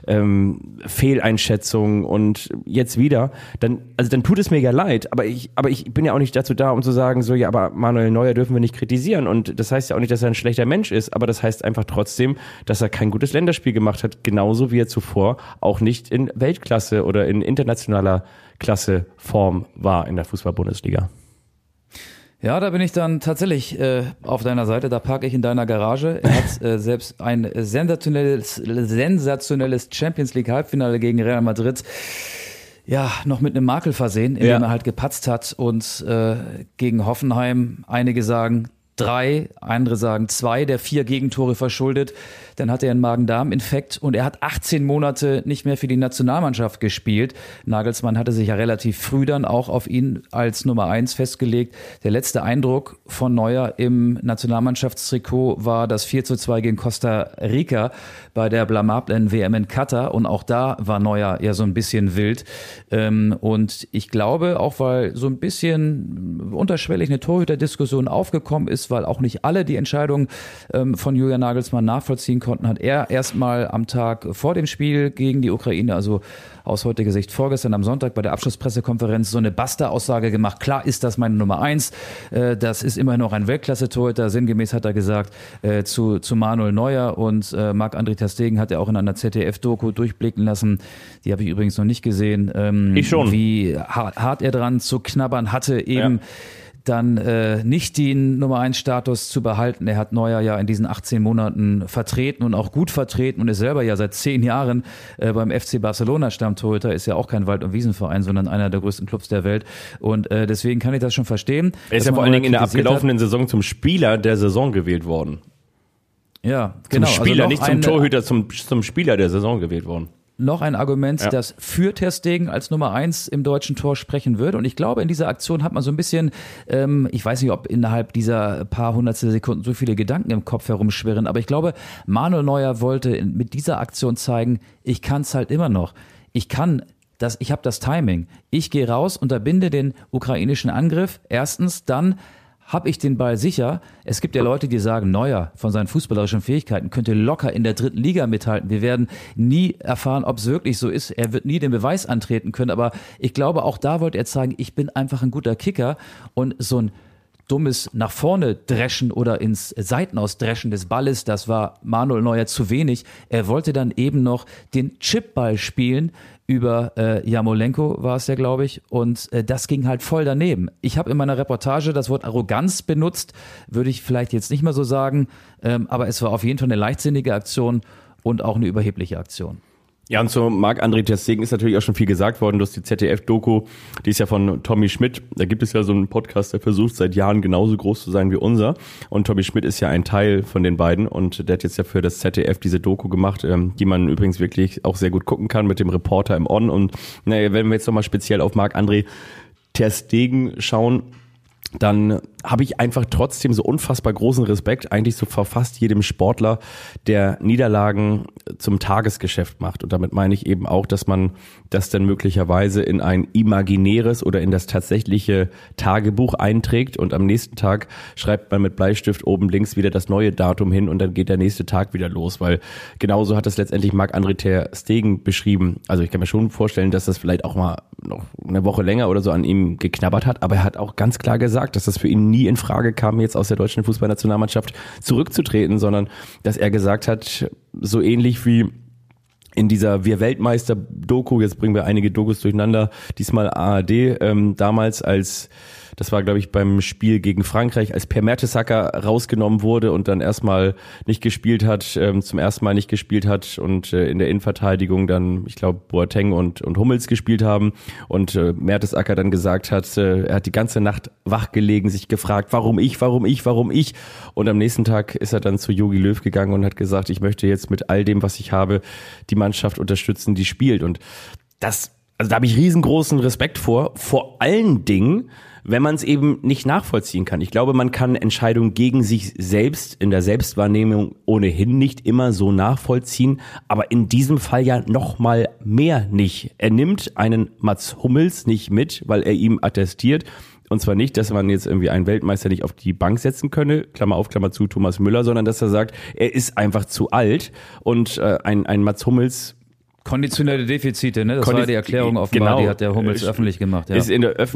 Fehleinschätzungen und jetzt wieder, dann tut es mir ja leid, aber ich bin ja auch nicht dazu da, um zu sagen, so, ja, aber Manuel Neuer dürfen wir nicht kritisieren und das heißt ja auch nicht, dass er ein schlechter Mensch ist, aber das heißt einfach trotzdem, dass er kein gutes Länderspiel gemacht hat, genauso wie er zuvor auch nicht in Weltklasse oder in internationaler Klasse Form war in der Fußball-Bundesliga. Ja, da bin ich dann tatsächlich auf deiner Seite, da parke ich in deiner Garage. Er hat selbst ein sensationelles Champions League Halbfinale gegen Real Madrid noch mit einem Makel versehen, indem er halt gepatzt hat und gegen Hoffenheim, einige sagen 3, andere sagen 2 der 4 Gegentore verschuldet. Dann hat er einen Magen-Darm-Infekt und er hat 18 Monate nicht mehr für die Nationalmannschaft gespielt. Nagelsmann hatte sich ja relativ früh dann auch auf ihn als Nummer 1 festgelegt. Der letzte Eindruck von Neuer im Nationalmannschaftstrikot war das 4:2 gegen Costa Rica bei der blamablen WM in Katar und auch da war Neuer ja so ein bisschen wild. Und ich glaube, auch weil so ein bisschen unterschwellig eine Torhüter-Diskussion aufgekommen ist, weil auch nicht alle die Entscheidung von Julian Nagelsmann nachvollziehen konnten, hat er erstmal am Tag vor dem Spiel gegen die Ukraine, also aus heutiger Sicht vorgestern am Sonntag bei der Abschlusspressekonferenz, so eine Basta-Aussage gemacht. Klar ist das meine Nummer 1, das ist immer noch ein Weltklasse-Torhüter. Sinngemäß hat er gesagt zu Manuel Neuer und Marc-André ter Stegen hat er auch in einer ZDF-Doku durchblicken lassen. Die habe ich übrigens noch nicht gesehen. Ich schon. Wie hart er dran zu knabbern hatte, eben dann nicht den Nummer 1 Status zu behalten. Er hat Neuer ja in diesen 18 Monaten vertreten und auch gut vertreten und ist selber ja seit 10 Jahren beim FC Barcelona Stammtorhüter, ist ja auch kein Wald- und Wiesenverein, sondern einer der größten Clubs der Welt und deswegen kann ich das schon verstehen. Er ist ja vor allen Dingen in der abgelaufenen Saison zum Spieler der Saison gewählt worden. Ja, genau. Zum Spieler, also nicht zum Torhüter, zum Spieler der Saison gewählt worden. Noch ein Argument, das für ter Stegen als Nummer 1 im deutschen Tor sprechen wird. Und ich glaube, in dieser Aktion hat man so ein bisschen, ich weiß nicht, ob innerhalb dieser paar hundertstel Sekunden so viele Gedanken im Kopf herumschwirren, aber ich glaube, Manuel Neuer wollte mit dieser Aktion zeigen, ich kann es halt immer noch. Ich habe das Timing. Ich gehe raus, unterbinde den ukrainischen Angriff. Erstens, dann habe ich den Ball sicher. Es gibt ja Leute, die sagen, Neuer von seinen fußballerischen Fähigkeiten könnte locker in der 3. Liga mithalten. Wir werden nie erfahren, ob es wirklich so ist. Er wird nie den Beweis antreten können. Aber ich glaube, auch da wollte er zeigen, ich bin einfach ein guter Kicker. Und so ein dummes nach vorne dreschen oder ins Seitenausdreschen des Balles, das war Manuel Neuer zu wenig. Er wollte dann eben noch den Chipball spielen über Jarmolenko war es ja, glaube ich, und das ging halt voll daneben. Ich habe in meiner Reportage das Wort Arroganz benutzt, würde ich vielleicht jetzt nicht mehr so sagen, aber es war auf jeden Fall eine leichtsinnige Aktion und auch eine überhebliche Aktion. Ja, und zu Marc-André ter Stegen ist natürlich auch schon viel gesagt worden. Du hast die ZDF-Doku, die ist ja von Tommy Schmidt. Da gibt es ja so einen Podcast, der versucht seit Jahren genauso groß zu sein wie unser. Und Tommy Schmidt ist ja ein Teil von den beiden. Und der hat jetzt ja für das ZDF diese Doku gemacht, die man übrigens wirklich auch sehr gut gucken kann mit dem Reporter im On. Und naja, wenn wir jetzt nochmal speziell auf Marc-André ter Stegen schauen, dann habe ich einfach trotzdem so unfassbar großen Respekt eigentlich so vor fast jedem Sportler, der Niederlagen zum Tagesgeschäft macht. Und damit meine ich eben auch, dass man das dann möglicherweise in ein imaginäres oder in das tatsächliche Tagebuch einträgt und am nächsten Tag schreibt man mit Bleistift oben links wieder das neue Datum hin und dann geht der nächste Tag wieder los, weil genauso hat das letztendlich Marc-André ter Stegen beschrieben. Also ich kann mir schon vorstellen, dass das vielleicht auch mal noch eine Woche länger oder so an ihm geknabbert hat, aber er hat auch ganz klar gesagt, dass das für ihn nie in Frage kam, jetzt aus der deutschen Fußballnationalmannschaft zurückzutreten, sondern dass er gesagt hat, so ähnlich wie in dieser Wir-Weltmeister-Doku, jetzt bringen wir einige Dokus durcheinander, diesmal ARD, damals das war, glaube ich, beim Spiel gegen Frankreich, als Per Mertesacker rausgenommen wurde und dann erstmal nicht gespielt hat, zum ersten Mal nicht gespielt hat und in der Innenverteidigung dann, ich glaube, Boateng und Hummels gespielt haben und Mertesacker dann gesagt hat, er hat die ganze Nacht wach gelegen, sich gefragt, warum ich? Und am nächsten Tag ist er dann zu Jogi Löw gegangen und hat gesagt, ich möchte jetzt mit all dem, was ich habe, die Mannschaft unterstützen, die spielt. Und also da habe ich riesengroßen Respekt vor allen Dingen, wenn man es eben nicht nachvollziehen kann. Ich glaube, man kann Entscheidungen gegen sich selbst in der Selbstwahrnehmung ohnehin nicht immer so nachvollziehen, aber in diesem Fall ja noch mal mehr nicht. Er nimmt einen Mats Hummels nicht mit, weil er ihm attestiert, und zwar nicht, dass man jetzt irgendwie einen Weltmeister nicht auf die Bank setzen könne, Klammer auf, Klammer zu, Thomas Müller, sondern dass er sagt, er ist einfach zu alt und ein Mats Hummels konditionelle Defizite, ne? Das war die Erklärung offenbar, genau, die hat der Hummels öffentlich gemacht. Ja. Ist in der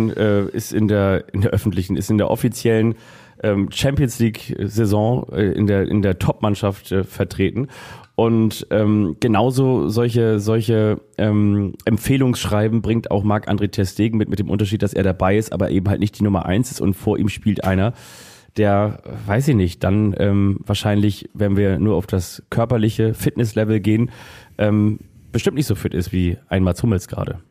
offiziellen Champions League Saison in der Top-Mannschaft vertreten. Und genauso solche Empfehlungsschreiben bringt auch Marc-André ter Stegen mit dem Unterschied, dass er dabei ist, aber eben halt nicht die Nummer 1 ist und vor ihm spielt einer, der, weiß ich nicht, dann wahrscheinlich, wenn wir nur auf das körperliche Fitnesslevel gehen, bestimmt nicht so fit ist wie ein Mats Hummels gerade.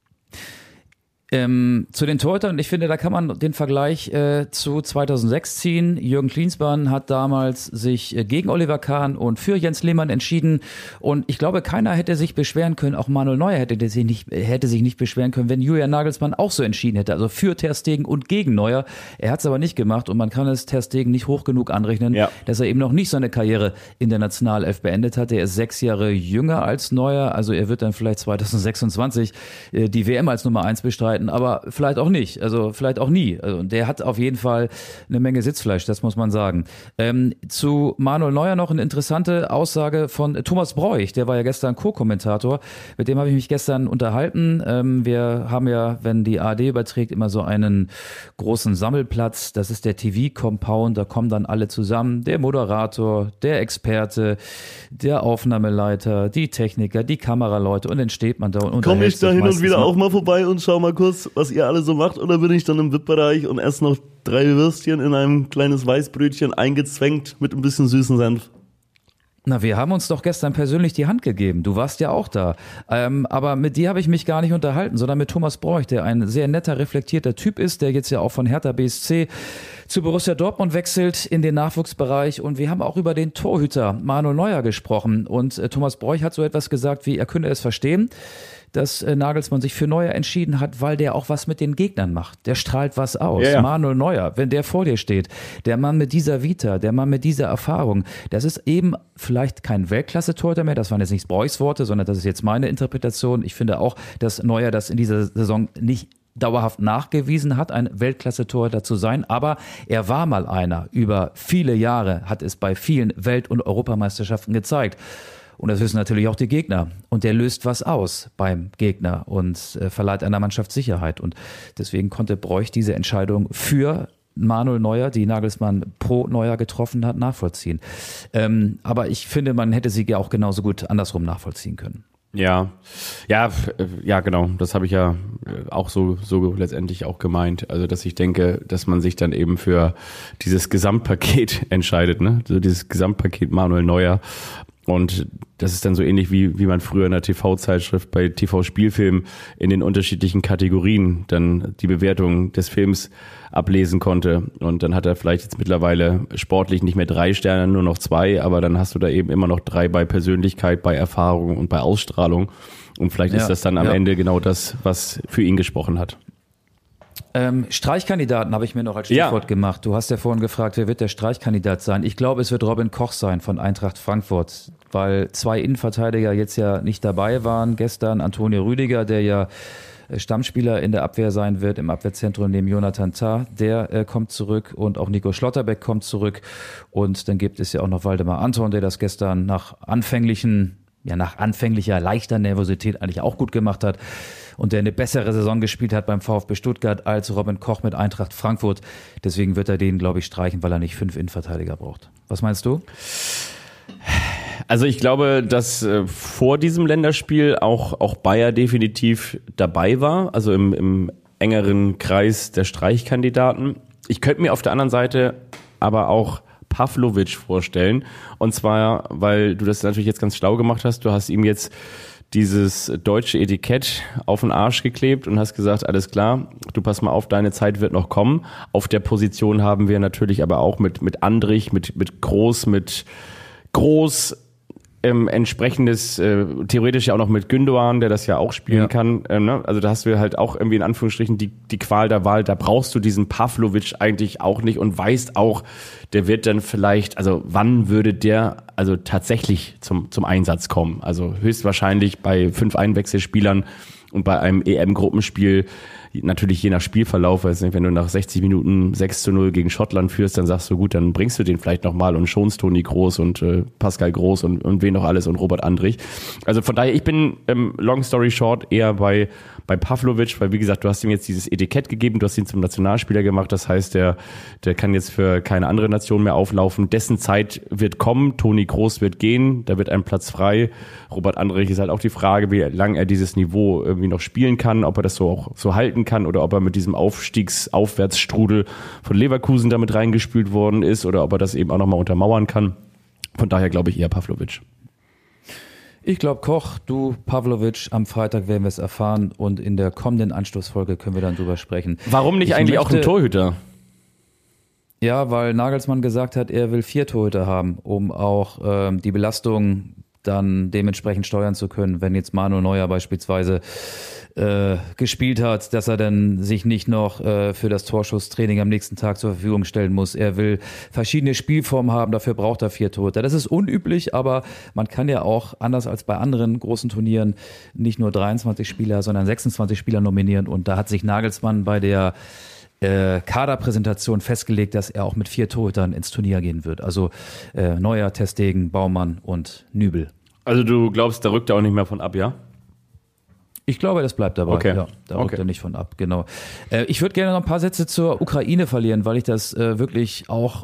Zu den Torhütern, ich finde, da kann man den Vergleich zu 2006 ziehen. Jürgen Klinsmann hat damals sich gegen Oliver Kahn und für Jens Lehmann entschieden und ich glaube, keiner hätte sich beschweren können, auch Manuel Neuer hätte sich nicht beschweren können, wenn Julian Nagelsmann auch so entschieden hätte, also für Ter Stegen und gegen Neuer. Er hat es aber nicht gemacht und man kann es Ter Stegen nicht hoch genug anrechnen, dass er eben noch nicht seine Karriere in der Nationalelf beendet hat. Er ist 6 Jahre jünger als Neuer, also er wird dann vielleicht 2026 die WM als Nummer 1 bestreiten, aber vielleicht auch nicht, also vielleicht auch nie. Also der hat auf jeden Fall eine Menge Sitzfleisch, das muss man sagen. Zu Manuel Neuer noch eine interessante Aussage von Thomas Bräuch, der war ja gestern Co-Kommentator, mit dem habe ich mich gestern unterhalten. Wir haben ja, wenn die ARD überträgt, immer so einen großen Sammelplatz, das ist der TV-Compound, da kommen dann alle zusammen, der Moderator, der Experte, der Aufnahmeleiter, die Techniker, die Kameraleute und dann steht man da und komme ich da hin und wieder auch mal vorbei und schau mal kurz, was ihr alle so macht, oder bin ich dann im VIP-Bereich und esse noch 3 Würstchen in einem kleines Weißbrötchen eingezwängt mit ein bisschen süßen Senf? Na, wir haben uns doch gestern persönlich die Hand gegeben. Du warst ja auch da. Aber mit dir habe ich mich gar nicht unterhalten, sondern mit Thomas Bräuch, der ein sehr netter, reflektierter Typ ist, der jetzt ja auch von Hertha BSC zu Borussia Dortmund wechselt in den Nachwuchsbereich. Und wir haben auch über den Torhüter Manuel Neuer gesprochen. Und Thomas Bräuch hat so etwas gesagt wie, er könne es verstehen, dass Nagelsmann sich für Neuer entschieden hat, weil der auch was mit den Gegnern macht. Der strahlt was aus. Ja. Manuel Neuer, wenn der vor dir steht, der Mann mit dieser Vita, der Mann mit dieser Erfahrung, das ist eben vielleicht kein Weltklasse-Torhüter mehr, das waren jetzt nicht Bräuchs Worte, sondern das ist jetzt meine Interpretation. Ich finde auch, dass Neuer das in dieser Saison nicht dauerhaft nachgewiesen hat, ein Weltklasse-Torhüter zu sein, aber er war mal einer. Über viele Jahre hat es bei vielen Welt- und Europameisterschaften gezeigt. Und das wissen natürlich auch die Gegner. Und der löst was aus beim Gegner und verleiht einer Mannschaft Sicherheit. Und deswegen konnte Bräuch diese Entscheidung für Manuel Neuer, die Nagelsmann pro Neuer getroffen hat, nachvollziehen. Aber ich finde, man hätte sie ja auch genauso gut andersrum nachvollziehen können. Ja, genau. Das habe ich ja auch so letztendlich auch gemeint. Also, dass ich denke, dass man sich dann eben für dieses Gesamtpaket entscheidet, ne? So dieses Gesamtpaket Manuel Neuer. Und das ist dann so ähnlich wie man früher in der TV-Zeitschrift bei TV-Spielfilmen in den unterschiedlichen Kategorien dann die Bewertung des Films ablesen konnte. Und dann hat er vielleicht jetzt mittlerweile sportlich nicht mehr 3 Sterne, nur noch 2, aber dann hast du da eben immer noch 3 bei Persönlichkeit, bei Erfahrung und bei Ausstrahlung. Und vielleicht ist das dann am Ende genau das, was für ihn gesprochen hat. Streichkandidaten habe ich mir noch als Stichwort gemacht. Du hast ja vorhin gefragt, wer wird der Streichkandidat sein? Ich glaube, es wird Robin Koch sein von Eintracht Frankfurt, weil 2 Innenverteidiger jetzt ja nicht dabei waren. Gestern Antonio Rüdiger, der ja Stammspieler in der Abwehr sein wird, im Abwehrzentrum neben Jonathan Tah, der kommt zurück und auch Nico Schlotterbeck kommt zurück. Und dann gibt es ja auch noch Waldemar Anton, der das gestern nach anfänglichen ja nach anfänglicher leichter Nervosität eigentlich auch gut gemacht hat und der eine bessere Saison gespielt hat beim VfB Stuttgart als Robin Koch mit Eintracht Frankfurt. Deswegen wird er den, glaube ich, streichen, weil er nicht 5 Innenverteidiger braucht. Was meinst du? Also ich glaube, dass vor diesem Länderspiel auch Bayer definitiv dabei war, also im engeren Kreis der Streichkandidaten. Ich könnte mir auf der anderen Seite aber auch Pavlovic vorstellen. Und zwar, weil du das natürlich jetzt ganz schlau gemacht hast. Du hast ihm jetzt dieses deutsche Etikett auf den Arsch geklebt und hast gesagt, alles klar, du pass mal auf, deine Zeit wird noch kommen. Auf der Position haben wir natürlich aber auch mit Andrich, mit Groß, entsprechendes, theoretisch ja auch noch mit Gündoğan, der das ja auch spielen kann. Ne? Also da hast du halt auch irgendwie in Anführungsstrichen die Qual der Wahl. Da brauchst du diesen Pavlovic eigentlich auch nicht und weißt auch, der wird dann vielleicht, also wann würde der also tatsächlich zum Einsatz kommen? Also höchstwahrscheinlich bei 5 Einwechselspielern und bei einem EM-Gruppenspiel natürlich je nach Spielverlauf, wenn du nach 60 Minuten 6-0 gegen Schottland führst, dann sagst du, gut, dann bringst du den vielleicht nochmal und schonst Toni Groß und Pascal Groß und wen noch alles und Robert Andrich. Also von daher, ich bin, long story short, eher bei Pavlovic, weil wie gesagt, du hast ihm jetzt dieses Etikett gegeben, du hast ihn zum Nationalspieler gemacht, das heißt, der kann jetzt für keine andere Nation mehr auflaufen, dessen Zeit wird kommen, Toni Groß wird gehen, da wird ein Platz frei, Robert Andrich ist halt auch die Frage, wie lange er dieses Niveau irgendwie noch spielen kann, ob er das so halten kann oder ob er mit diesem Aufwärtsstrudel von Leverkusen damit reingespült worden ist oder ob er das eben auch nochmal untermauern kann. Von daher glaube ich eher Pavlovic. Ich glaube Koch, du Pavlovic, am Freitag werden wir es erfahren und in der kommenden Anschlussfolge können wir dann drüber sprechen. Warum nicht eigentlich auch ein Torhüter? Ja, weil Nagelsmann gesagt hat, er will 4 Torhüter haben, um auch die Belastung dann dementsprechend steuern zu können, wenn jetzt Manuel Neuer beispielsweise gespielt hat, dass er dann sich nicht noch für das Torschusstraining am nächsten Tag zur Verfügung stellen muss. Er will verschiedene Spielformen haben, dafür braucht er 4 Torhüter. Das ist unüblich, aber man kann ja auch, anders als bei anderen großen Turnieren, nicht nur 23 Spieler, sondern 26 Spieler nominieren und da hat sich Nagelsmann bei der Kaderpräsentation festgelegt, dass er auch mit 4 Torhütern ins Turnier gehen wird. Also Neuer, ter Stegen, Baumann und Nübel. Also du glaubst, da rückt er auch nicht mehr von ab, ja? Ich glaube, das bleibt dabei. Okay. Ja, da rückt er nicht von ab, genau. Ich würde gerne noch ein paar Sätze zur Ukraine verlieren, weil ich das wirklich auch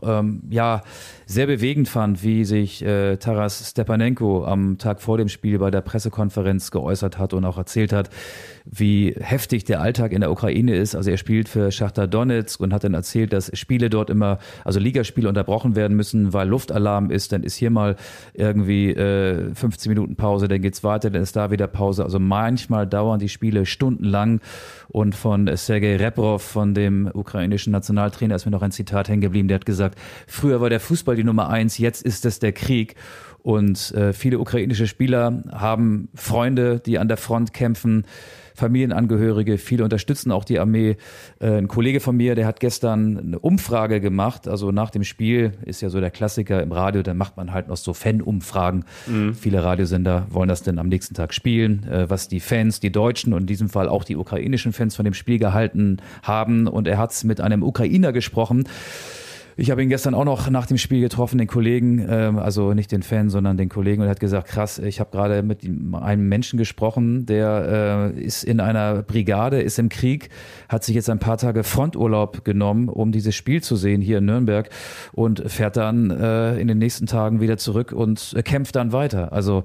sehr bewegend fand, wie sich Taras Stepanenko am Tag vor dem Spiel bei der Pressekonferenz geäußert hat und auch erzählt hat, wie heftig der Alltag in der Ukraine ist. Also er spielt für Schachtar Donetsk und hat dann erzählt, dass Spiele dort immer, also Ligaspiele unterbrochen werden müssen, weil Luftalarm ist. Dann ist hier mal irgendwie 15 Minuten Pause, dann geht's weiter, dann ist da wieder Pause. Also manchmal dauern die Spiele stundenlang. Und von Sergei Rebrov, von dem ukrainischen Nationaltrainer, ist mir noch ein Zitat hängen geblieben, der hat gesagt, früher war der Fußball die Nummer 1, jetzt ist es der Krieg. Und viele ukrainische Spieler haben Freunde, die an der Front kämpfen, Familienangehörige, viele unterstützen auch die Armee. Ein Kollege von mir, der hat gestern eine Umfrage gemacht, also nach dem Spiel, ist ja so der Klassiker im Radio, da macht man halt noch so Fan-Umfragen. Viele Radiosender wollen das dann am nächsten Tag spielen, was die Fans, die Deutschen und in diesem Fall auch die ukrainischen Fans von dem Spiel gehalten haben. Und er hat mit einem Ukrainer gesprochen. Ich habe ihn gestern auch noch nach dem Spiel getroffen, den Kollegen, also nicht den Fan, sondern den Kollegen, und er hat gesagt, krass, ich habe gerade mit einem Menschen gesprochen, der ist in einer Brigade, ist im Krieg, hat sich jetzt ein paar Tage Fronturlaub genommen, um dieses Spiel zu sehen hier in Nürnberg und fährt dann in den nächsten Tagen wieder zurück und kämpft dann weiter. Also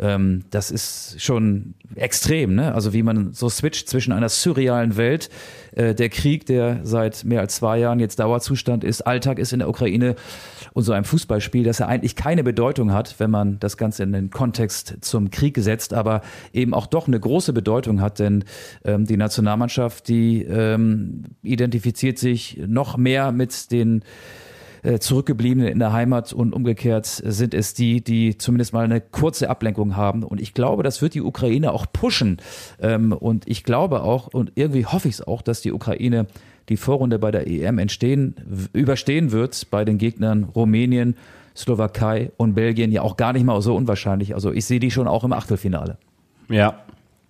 das ist schon extrem, ne? Also wie man so switcht zwischen einer surrealen Welt, der Krieg, der seit mehr als 2 Jahren jetzt Dauerzustand ist, Alltag ist in der Ukraine, und so einem Fußballspiel, das ja eigentlich keine Bedeutung hat, wenn man das Ganze in den Kontext zum Krieg setzt, aber eben auch doch eine große Bedeutung hat, denn die Nationalmannschaft, die identifiziert sich noch mehr mit den Zurückgebliebenen in der Heimat und umgekehrt sind es die zumindest mal eine kurze Ablenkung haben. Und ich glaube, das wird die Ukraine auch pushen. Und ich glaube auch, und irgendwie hoffe ich es auch, dass die Ukraine die Vorrunde bei der EM überstehen wird bei den Gegnern Rumänien, Slowakei und Belgien. Ja, auch gar nicht mal so unwahrscheinlich. Also ich sehe die schon auch im Achtelfinale. Ja.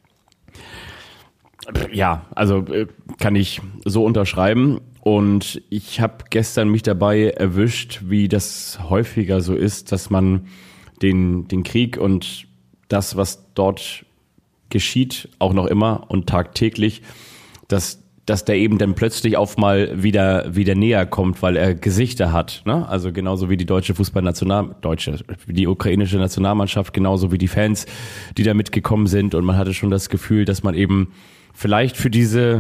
Ja, also kann ich so unterschreiben. Und ich habe gestern mich dabei erwischt, wie das häufiger so ist, dass man den Krieg und das, was dort geschieht, auch noch immer und tagtäglich, dass der eben dann plötzlich auf mal wieder näher kommt, weil er Gesichter hat, ne? Also genauso wie die wie die ukrainische Nationalmannschaft, genauso wie die Fans, die da mitgekommen sind, und man hatte schon das Gefühl, dass man eben vielleicht für diese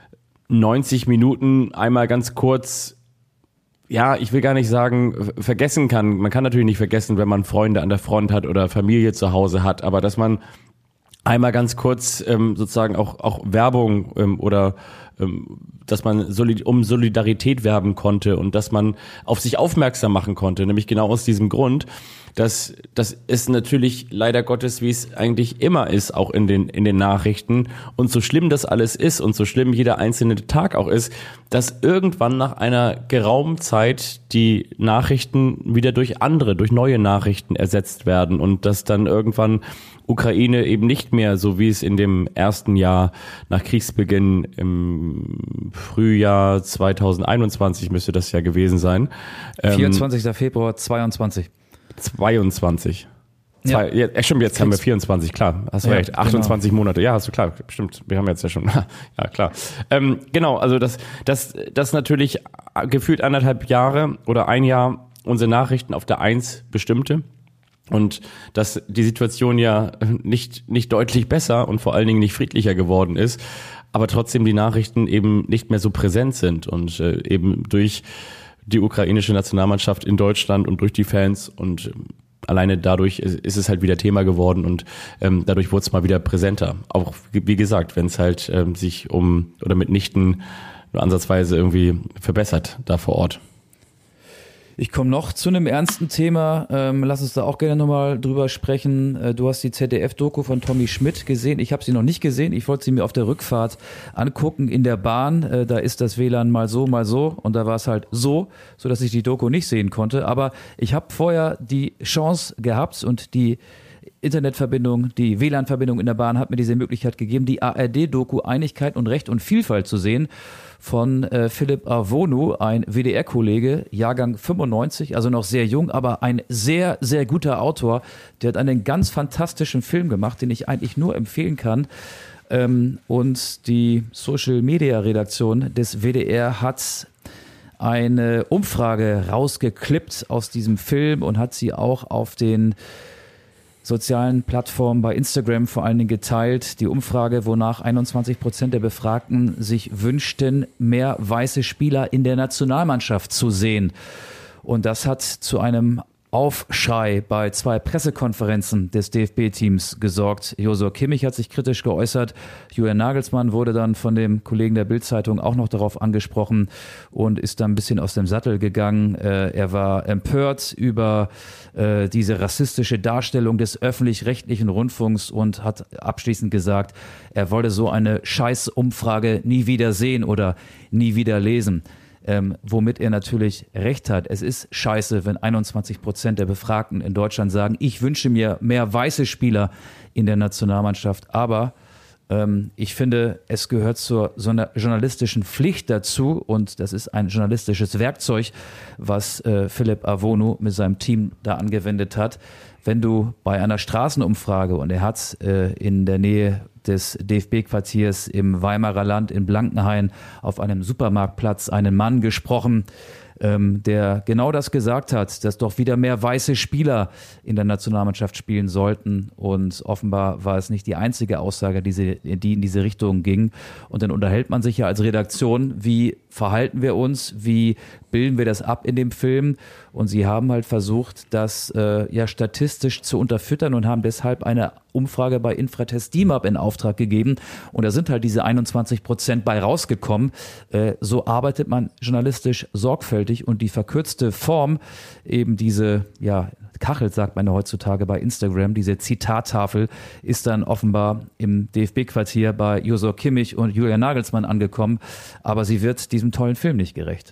90 Minuten einmal ganz kurz, ja, ich will gar nicht sagen, vergessen kann. Man kann natürlich nicht vergessen, wenn man Freunde an der Front hat oder Familie zu Hause hat, aber dass man einmal ganz kurz sozusagen auch Werbung oder dass man um Solidarität werben konnte und dass man auf sich aufmerksam machen konnte, nämlich genau aus diesem Grund, dass es natürlich leider Gottes, wie es eigentlich immer ist, auch in den Nachrichten, und so schlimm das alles ist und so schlimm jeder einzelne Tag auch ist, dass irgendwann nach einer geraumen Zeit die Nachrichten wieder durch neue Nachrichten ersetzt werden und dass dann irgendwann Ukraine eben nicht mehr, so wie es in dem ersten Jahr nach Kriegsbeginn im Frühjahr 2021 müsste das ja gewesen sein. 24. Februar 22. 22. Ja. Stimmt, jetzt haben wir 24, klar, hast du recht, 28 genau. Monate, ja, hast du klar, stimmt, wir haben jetzt ja schon, ja klar. Genau, also das natürlich gefühlt 1,5 Jahre oder ein Jahr unsere Nachrichten auf der 1 bestimmte. Und dass die Situation ja nicht deutlich besser und vor allen Dingen nicht friedlicher geworden ist, aber trotzdem die Nachrichten eben nicht mehr so präsent sind und eben durch die ukrainische Nationalmannschaft in Deutschland und durch die Fans und alleine dadurch ist es halt wieder Thema geworden und dadurch wurde es mal wieder präsenter. Auch wie gesagt, wenn es halt sich mitnichten nur ansatzweise irgendwie verbessert da vor Ort. Ich komme noch zu einem ernsten Thema. Lass uns da auch gerne nochmal drüber sprechen. Du hast die ZDF-Doku von Tommy Schmidt gesehen. Ich habe sie noch nicht gesehen. Ich wollte sie mir auf der Rückfahrt angucken in der Bahn. Da ist das WLAN mal so und da war es halt so, dass ich die Doku nicht sehen konnte. Aber ich habe vorher die Chance gehabt und die Internetverbindung, die WLAN-Verbindung in der Bahn hat mir diese Möglichkeit gegeben, die ARD-Doku Einigkeit und Recht und Vielfalt zu sehen von Philipp Avonu, ein WDR-Kollege, Jahrgang 95, also noch sehr jung, aber ein sehr, sehr guter Autor. Der hat einen ganz fantastischen Film gemacht, den ich eigentlich nur empfehlen kann. Und die Social-Media-Redaktion des WDR hat eine Umfrage rausgeklippt aus diesem Film und hat sie auch auf den sozialen Plattformen bei Instagram vor allen Dingen geteilt. Die Umfrage, wonach 21% der Befragten sich wünschten, mehr weiße Spieler in der Nationalmannschaft zu sehen. Und das hat zu einem Aufschrei bei 2 Pressekonferenzen des DFB-Teams gesorgt. Josua Kimmich hat sich kritisch geäußert. Julian Nagelsmann wurde dann von dem Kollegen der Bild-Zeitung auch noch darauf angesprochen und ist dann ein bisschen aus dem Sattel gegangen. Er war empört über diese rassistische Darstellung des öffentlich-rechtlichen Rundfunks und hat abschließend gesagt, er wolle so eine Scheiß-Umfrage nie wieder sehen oder nie wieder lesen. Womit er natürlich recht hat. Es ist scheiße, wenn 21% der Befragten in Deutschland sagen, ich wünsche mir mehr weiße Spieler in der Nationalmannschaft. Aber ich finde, es gehört zur so einer journalistischen Pflicht dazu und das ist ein journalistisches Werkzeug, was Philipp Avonu mit seinem Team da angewendet hat. Wenn du bei einer Straßenumfrage, und er hat in der Nähe des DFB-Quartiers im Weimarer Land in Blankenhain auf einem Supermarktplatz einen Mann gesprochen, der genau das gesagt hat, dass doch wieder mehr weiße Spieler in der Nationalmannschaft spielen sollten. Und offenbar war es nicht die einzige Aussage, die in diese Richtung ging. Und dann unterhält man sich ja als Redaktion, wie verhalten wir uns, wie bilden wir das ab in dem Film. Und sie haben halt versucht, das statistisch zu unterfüttern und haben deshalb eine Umfrage bei Infratest DIMAP in Auftrag gegeben. Und da sind halt diese 21% bei rausgekommen. So arbeitet man journalistisch sorgfältig und die verkürzte Form, eben diese, Kachel sagt man ja heutzutage bei Instagram, diese Zitattafel ist dann offenbar im DFB-Quartier bei Josua Kimmich und Julian Nagelsmann angekommen. Aber sie wird diesem tollen Film nicht gerecht.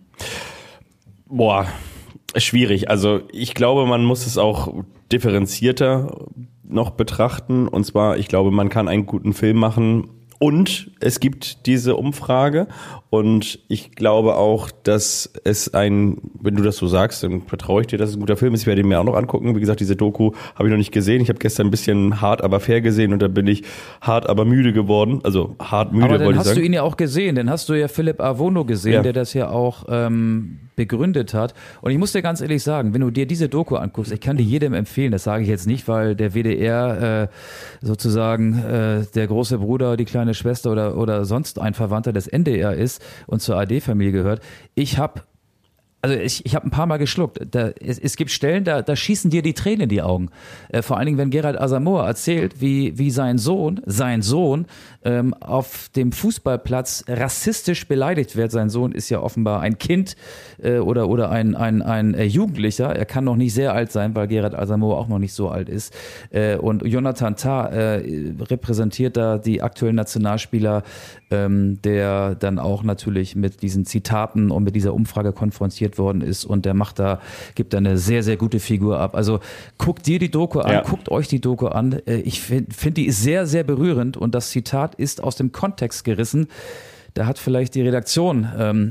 Boah, schwierig. Also ich glaube, man muss es auch differenzierter noch betrachten. Und zwar, ich glaube, man kann einen guten Film machen, Und es gibt diese Umfrage und ich glaube auch, dass es wenn du das so sagst, dann vertraue ich dir, dass es ein guter Film ist. Ich werde ihn mir auch noch angucken. Wie gesagt, diese Doku habe ich noch nicht gesehen. Ich habe gestern ein bisschen Hart aber fair gesehen und da bin ich hart aber müde geworden. Also hart müde, wollte ich sagen. Aber dann hast du ihn ja auch gesehen. Dann hast du ja Philipp Avono gesehen, der das ja auch begründet hat. Und ich muss dir ganz ehrlich sagen, wenn du dir diese Doku anguckst, ich kann dir jedem empfehlen, das sage ich jetzt nicht, weil der WDR sozusagen der große Bruder, die kleine Schwester oder sonst ein Verwandter des NDR ist und zur ARD-Familie gehört. Ich habe ein paar Mal geschluckt. Es gibt Stellen, da schießen dir die Tränen in die Augen. Vor allen Dingen, wenn Gerald Asamoah erzählt, wie sein Sohn auf dem Fußballplatz rassistisch beleidigt wird. Sein Sohn ist ja offenbar ein Kind oder ein Jugendlicher. Er kann noch nicht sehr alt sein, weil Gerald Asamoah auch noch nicht so alt ist. Und Jonathan Tah repräsentiert da die aktuellen Nationalspieler, der dann auch natürlich mit diesen Zitaten und mit dieser Umfrage konfrontiert worden ist und gibt da eine sehr, sehr gute Figur ab. Also guckt dir die Doku an, guckt euch die Doku an. Ich finde, die ist sehr, sehr berührend und das Zitat ist aus dem Kontext gerissen. Da hat vielleicht die Redaktion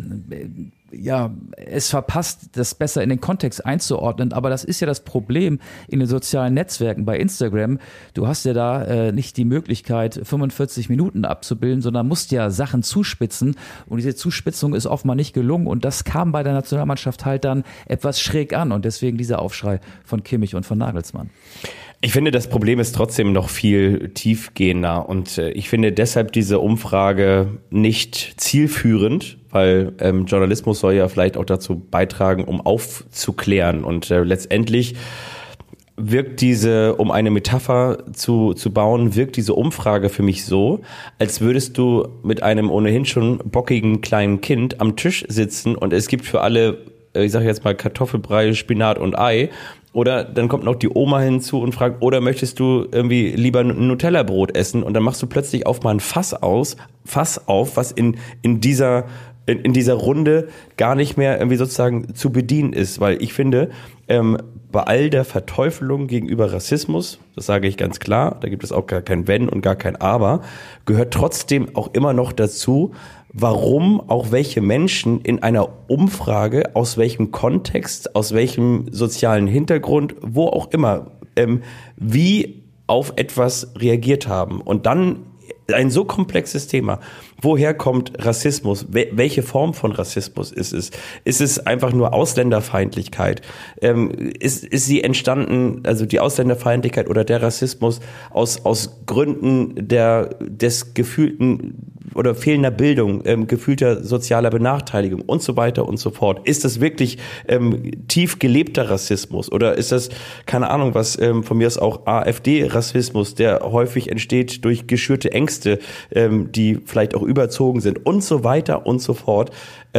es verpasst, das besser in den Kontext einzuordnen, aber das ist ja das Problem in den sozialen Netzwerken bei Instagram. Du hast ja da nicht die Möglichkeit, 45 Minuten abzubilden, sondern musst ja Sachen zuspitzen und diese Zuspitzung ist oftmals nicht gelungen und das kam bei der Nationalmannschaft halt dann etwas schräg an und deswegen dieser Aufschrei von Kimmich und von Nagelsmann. Ich finde, das Problem ist trotzdem noch viel tiefgehender und ich finde deshalb diese Umfrage nicht zielführend, weil Journalismus soll ja vielleicht auch dazu beitragen, um aufzuklären und letztendlich wirkt um eine Metapher zu bauen, wirkt diese Umfrage für mich so, als würdest du mit einem ohnehin schon bockigen kleinen Kind am Tisch sitzen und es gibt für alle, ich sage jetzt mal Kartoffelbrei, Spinat und Ei. Oder dann kommt noch die Oma hinzu und fragt, oder möchtest du irgendwie lieber ein Nutella-Brot essen? Und dann machst du plötzlich mal ein Fass auf, was in dieser Runde gar nicht mehr irgendwie sozusagen zu bedienen ist. Weil ich finde, bei all der Verteufelung gegenüber Rassismus, das sage ich ganz klar, da gibt es auch gar kein Wenn und gar kein Aber, gehört trotzdem auch immer noch dazu, warum auch welche Menschen in einer Umfrage, aus welchem Kontext, aus welchem sozialen Hintergrund, wo auch immer, wie auf etwas reagiert haben. Und dann ein so komplexes Thema. Woher kommt Rassismus? Welche Form von Rassismus ist es? Ist es einfach nur Ausländerfeindlichkeit? Ist sie entstanden, also die Ausländerfeindlichkeit oder der Rassismus aus Gründen des gefühlten oder fehlender Bildung, gefühlter sozialer Benachteiligung und so weiter und so fort? Ist das wirklich tief gelebter Rassismus oder ist das, keine Ahnung, was von mir aus auch AfD-Rassismus, der häufig entsteht durch geschürte Ängste, die vielleicht auch überzogen sind und so weiter und so fort.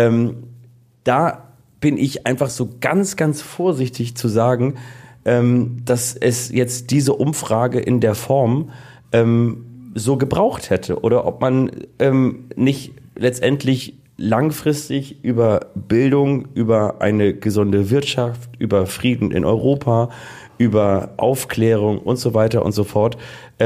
Da bin ich einfach so ganz, ganz vorsichtig zu sagen, dass es jetzt diese Umfrage in der Form so gebraucht hätte oder ob man nicht letztendlich langfristig über Bildung, über eine gesunde Wirtschaft, über Frieden in Europa, über Aufklärung und so weiter und so fort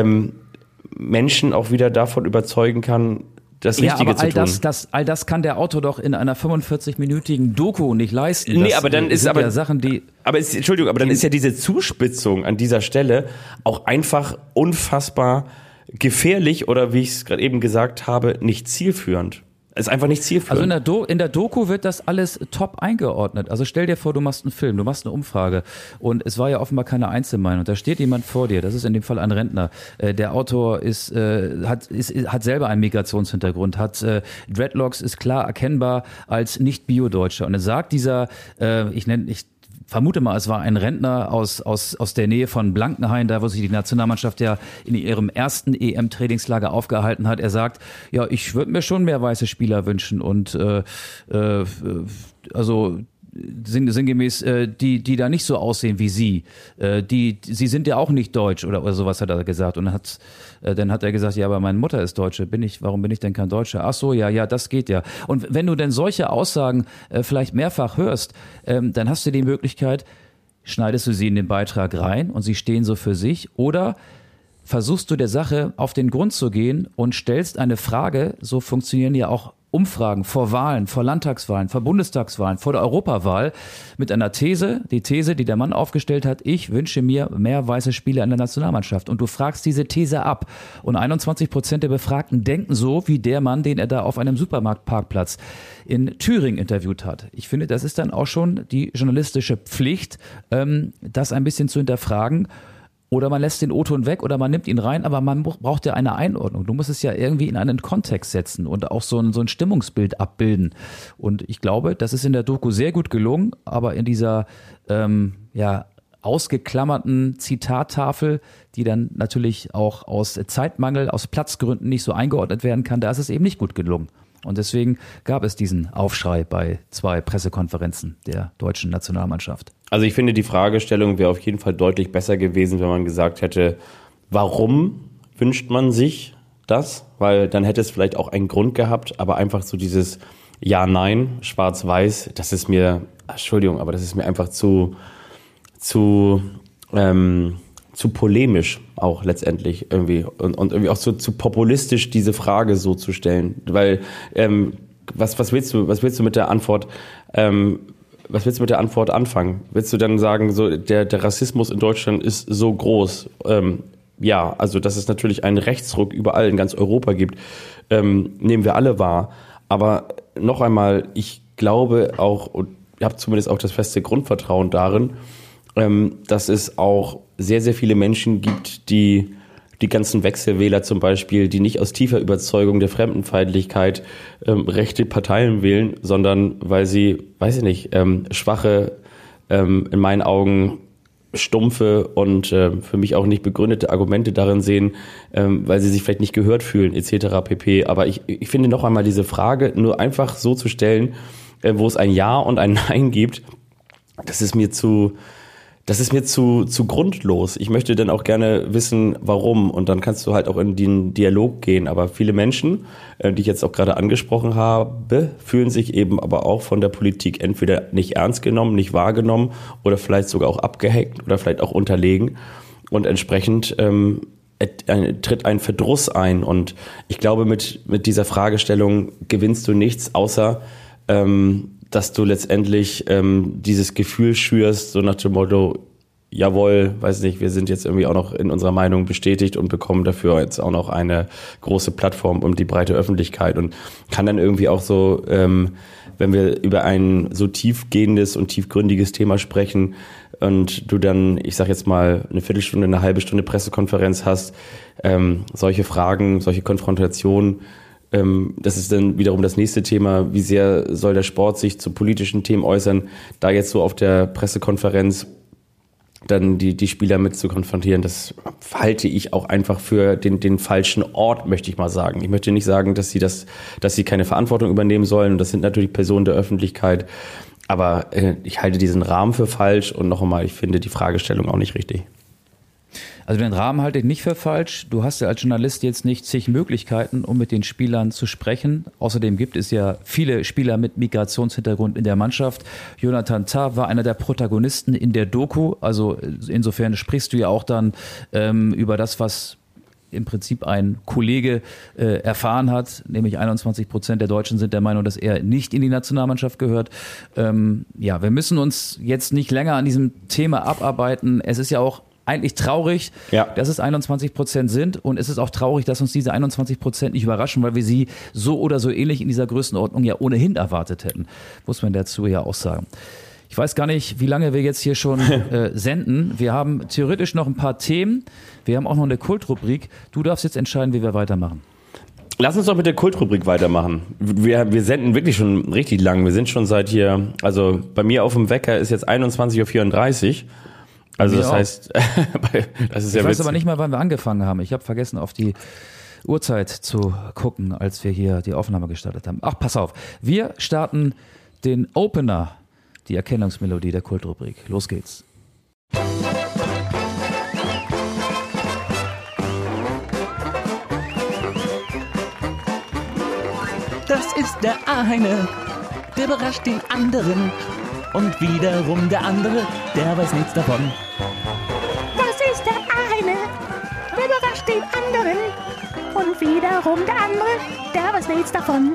Menschen auch wieder davon überzeugen kann, das Richtige zu tun. All das kann der Autor doch in einer 45-minütigen Doku nicht leisten. Nee, aber dann ist ja Sachen, die... Entschuldigung, aber dann ist ja diese Zuspitzung an dieser Stelle auch einfach unfassbar gefährlich oder, wie ich es gerade eben gesagt habe, nicht zielführend. Ist einfach nicht zielführend. Also in der Doku wird das alles top eingeordnet. Also stell dir vor, du machst einen Film, du machst eine Umfrage und es war ja offenbar keine Einzelmeinung. Da steht jemand vor dir, das ist in dem Fall ein Rentner. Der Autor hat selber einen Migrationshintergrund, hat Dreadlocks, ist klar erkennbar als nicht Bio-Deutscher. Und er sagt ich vermute mal, es war ein Rentner aus der Nähe von Blankenhain, da wo sich die Nationalmannschaft ja in ihrem ersten EM-Trainingslager aufgehalten hat. Er sagt, ja, ich würde mir schon mehr weiße Spieler wünschen und also sinngemäß, die da nicht so aussehen wie sie. Sie sind ja auch nicht deutsch oder sowas hat er gesagt. Und dann hat er gesagt, ja, aber meine Mutter ist Deutsche. Warum bin ich denn kein Deutscher? Ach so, ja, das geht ja. Und wenn du denn solche Aussagen vielleicht mehrfach hörst, dann hast du die Möglichkeit, schneidest du sie in den Beitrag rein und sie stehen so für sich oder versuchst du der Sache auf den Grund zu gehen und stellst eine Frage, so funktionieren ja auch Umfragen vor Wahlen, vor Landtagswahlen, vor Bundestagswahlen, vor der Europawahl mit einer These, die These, die der Mann aufgestellt hat, ich wünsche mir mehr weiße Spieler in der Nationalmannschaft. Und du fragst diese These ab. Und 21% der Befragten denken so wie der Mann, den er da auf einem Supermarktparkplatz in Thüringen interviewt hat. Ich finde, das ist dann auch schon die journalistische Pflicht, das ein bisschen zu hinterfragen. Oder man lässt den O-Ton weg oder man nimmt ihn rein, aber man braucht ja eine Einordnung. Du musst es ja irgendwie in einen Kontext setzen und auch so ein Stimmungsbild abbilden. Und ich glaube, das ist in der Doku sehr gut gelungen, aber in dieser ausgeklammerten Zitattafel, die dann natürlich auch aus Zeitmangel, aus Platzgründen nicht so eingeordnet werden kann, da ist es eben nicht gut gelungen. Und deswegen gab es diesen Aufschrei bei 2 Pressekonferenzen der deutschen Nationalmannschaft. Also ich finde, die Fragestellung wäre auf jeden Fall deutlich besser gewesen, wenn man gesagt hätte, warum wünscht man sich das? Weil dann hätte es vielleicht auch einen Grund gehabt, aber einfach so dieses Ja, Nein, Schwarz-Weiß, das ist mir, Entschuldigung, aber das ist mir einfach zu polemisch auch letztendlich irgendwie und irgendwie auch so zu populistisch diese Frage so zu stellen, weil was willst du mit der Antwort anfangen? Willst du dann sagen, so der Rassismus in Deutschland ist so groß? Ja, also dass es natürlich einen Rechtsruck überall in ganz Europa gibt, nehmen wir alle wahr. Aber noch einmal, ich glaube auch und ich habe zumindest auch das feste Grundvertrauen darin, dass es auch sehr, sehr viele Menschen gibt, die ganzen Wechselwähler zum Beispiel, die nicht aus tiefer Überzeugung der Fremdenfeindlichkeit rechte Parteien wählen, sondern weil sie, weiß ich nicht, schwache, in meinen Augen stumpfe und für mich auch nicht begründete Argumente darin sehen, weil sie sich vielleicht nicht gehört fühlen etc. pp. Aber ich finde noch einmal diese Frage nur einfach so zu stellen, wo es ein Ja und ein Nein gibt, das ist mir zu grundlos. Ich möchte dann auch gerne wissen, warum. Und dann kannst du halt auch in den Dialog gehen. Aber viele Menschen, die ich jetzt auch gerade angesprochen habe, fühlen sich eben aber auch von der Politik entweder nicht ernst genommen, nicht wahrgenommen oder vielleicht sogar auch abgehackt oder vielleicht auch unterlegen. Und entsprechend tritt ein Verdruss ein. Und ich glaube, mit dieser Fragestellung gewinnst du nichts, außer dass du letztendlich dieses Gefühl schürst, so nach dem Motto, jawohl, weiß nicht, wir sind jetzt irgendwie auch noch in unserer Meinung bestätigt und bekommen dafür jetzt auch noch eine große Plattform um die breite Öffentlichkeit und kann dann irgendwie auch so, wenn wir über ein so tiefgehendes und tiefgründiges Thema sprechen und du dann, ich sag jetzt mal, eine Viertelstunde, eine halbe Stunde Pressekonferenz hast, solche Fragen, solche Konfrontationen, das ist dann wiederum das nächste Thema, wie sehr soll der Sport sich zu politischen Themen äußern, da jetzt so auf der Pressekonferenz dann die Spieler mit zu konfrontieren, das halte ich auch einfach für den falschen Ort, möchte ich mal sagen. Ich möchte nicht sagen, dass sie keine Verantwortung übernehmen sollen, und das sind natürlich Personen der Öffentlichkeit, aber ich halte diesen Rahmen für falsch und noch einmal, ich finde die Fragestellung auch nicht richtig. Also den Rahmen halte ich nicht für falsch. Du hast ja als Journalist jetzt nicht zig Möglichkeiten, um mit den Spielern zu sprechen. Außerdem gibt es ja viele Spieler mit Migrationshintergrund in der Mannschaft. Jonathan Tah war einer der Protagonisten in der Doku. Also insofern sprichst du ja auch dann über das, was im Prinzip ein Kollege erfahren hat, nämlich 21% der Deutschen sind der Meinung, dass er nicht in die Nationalmannschaft gehört. Ja, wir müssen uns jetzt nicht länger an diesem Thema abarbeiten. Es ist ja auch eigentlich traurig, dass es 21% sind, und es ist auch traurig, dass uns diese 21% nicht überraschen, weil wir sie so oder so ähnlich in dieser Größenordnung ja ohnehin erwartet hätten, muss man dazu ja auch sagen. Ich weiß gar nicht, wie lange wir jetzt hier schon senden. Wir haben theoretisch noch ein paar Themen. Wir haben auch noch eine Kultrubrik. Du darfst jetzt entscheiden, wie wir weitermachen. Lass uns doch mit der Kultrubrik weitermachen. Wir senden wirklich schon richtig lang. Wir sind schon seit hier, also bei mir auf dem Wecker ist jetzt 21:34 Uhr. Also das heißt, das ist ja witzig. Ich weiß aber nicht mal, wann wir angefangen haben. Ich habe vergessen, auf die Uhrzeit zu gucken, als wir hier die Aufnahme gestartet haben. Ach, pass auf. Wir starten den Opener, die Erkennungsmelodie der Kultrubrik. Los geht's. Das ist der eine, der überrascht den anderen. Und wiederum der andere, der weiß nichts davon. Das ist der eine, der überrascht überrascht den anderen. Und wiederum der andere, der weiß nichts davon.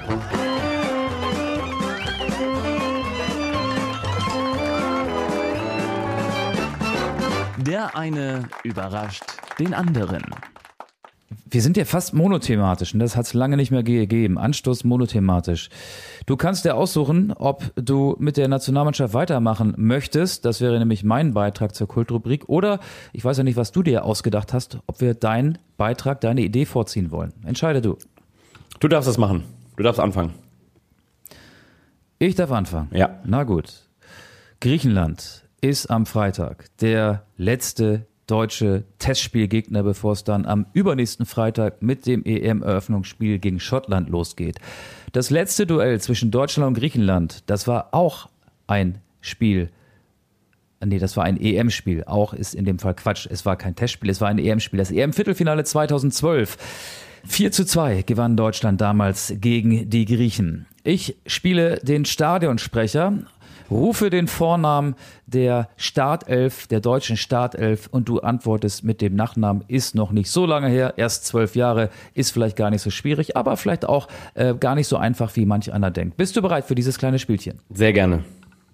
Der eine überrascht den anderen. Wir sind ja fast monothematisch und das hat es lange nicht mehr gegeben. Anstoß monothematisch. Du kannst dir aussuchen, ob du mit der Nationalmannschaft weitermachen möchtest. Das wäre nämlich mein Beitrag zur Kultrubrik. Oder, ich weiß ja nicht, was du dir ausgedacht hast, ob wir deinen Beitrag, deine Idee vorziehen wollen. Entscheide du. Du darfst das machen. Du darfst anfangen. Ich darf anfangen. Ja. Na gut. Griechenland ist am Freitag der letzte deutsche Testspielgegner, bevor es dann am übernächsten Freitag mit dem EM-Eröffnungsspiel gegen Schottland losgeht. Das letzte Duell zwischen Deutschland und Griechenland, das war auch ein Spiel. Nee, das war ein EM-Spiel. Auch ist in dem Fall Quatsch. Es war kein Testspiel, es war ein EM-Spiel. Das EM-Viertelfinale 2012. 4:2 gewann Deutschland damals gegen die Griechen. Ich spiele den Stadionsprecher, rufe den Vornamen der Startelf, der deutschen Startelf und du antwortest mit dem Nachnamen. Ist noch nicht so lange her, erst 12 Jahre, ist vielleicht gar nicht so schwierig, aber vielleicht auch gar nicht so einfach, wie manch einer denkt. Bist du bereit für dieses kleine Spielchen? Sehr gerne.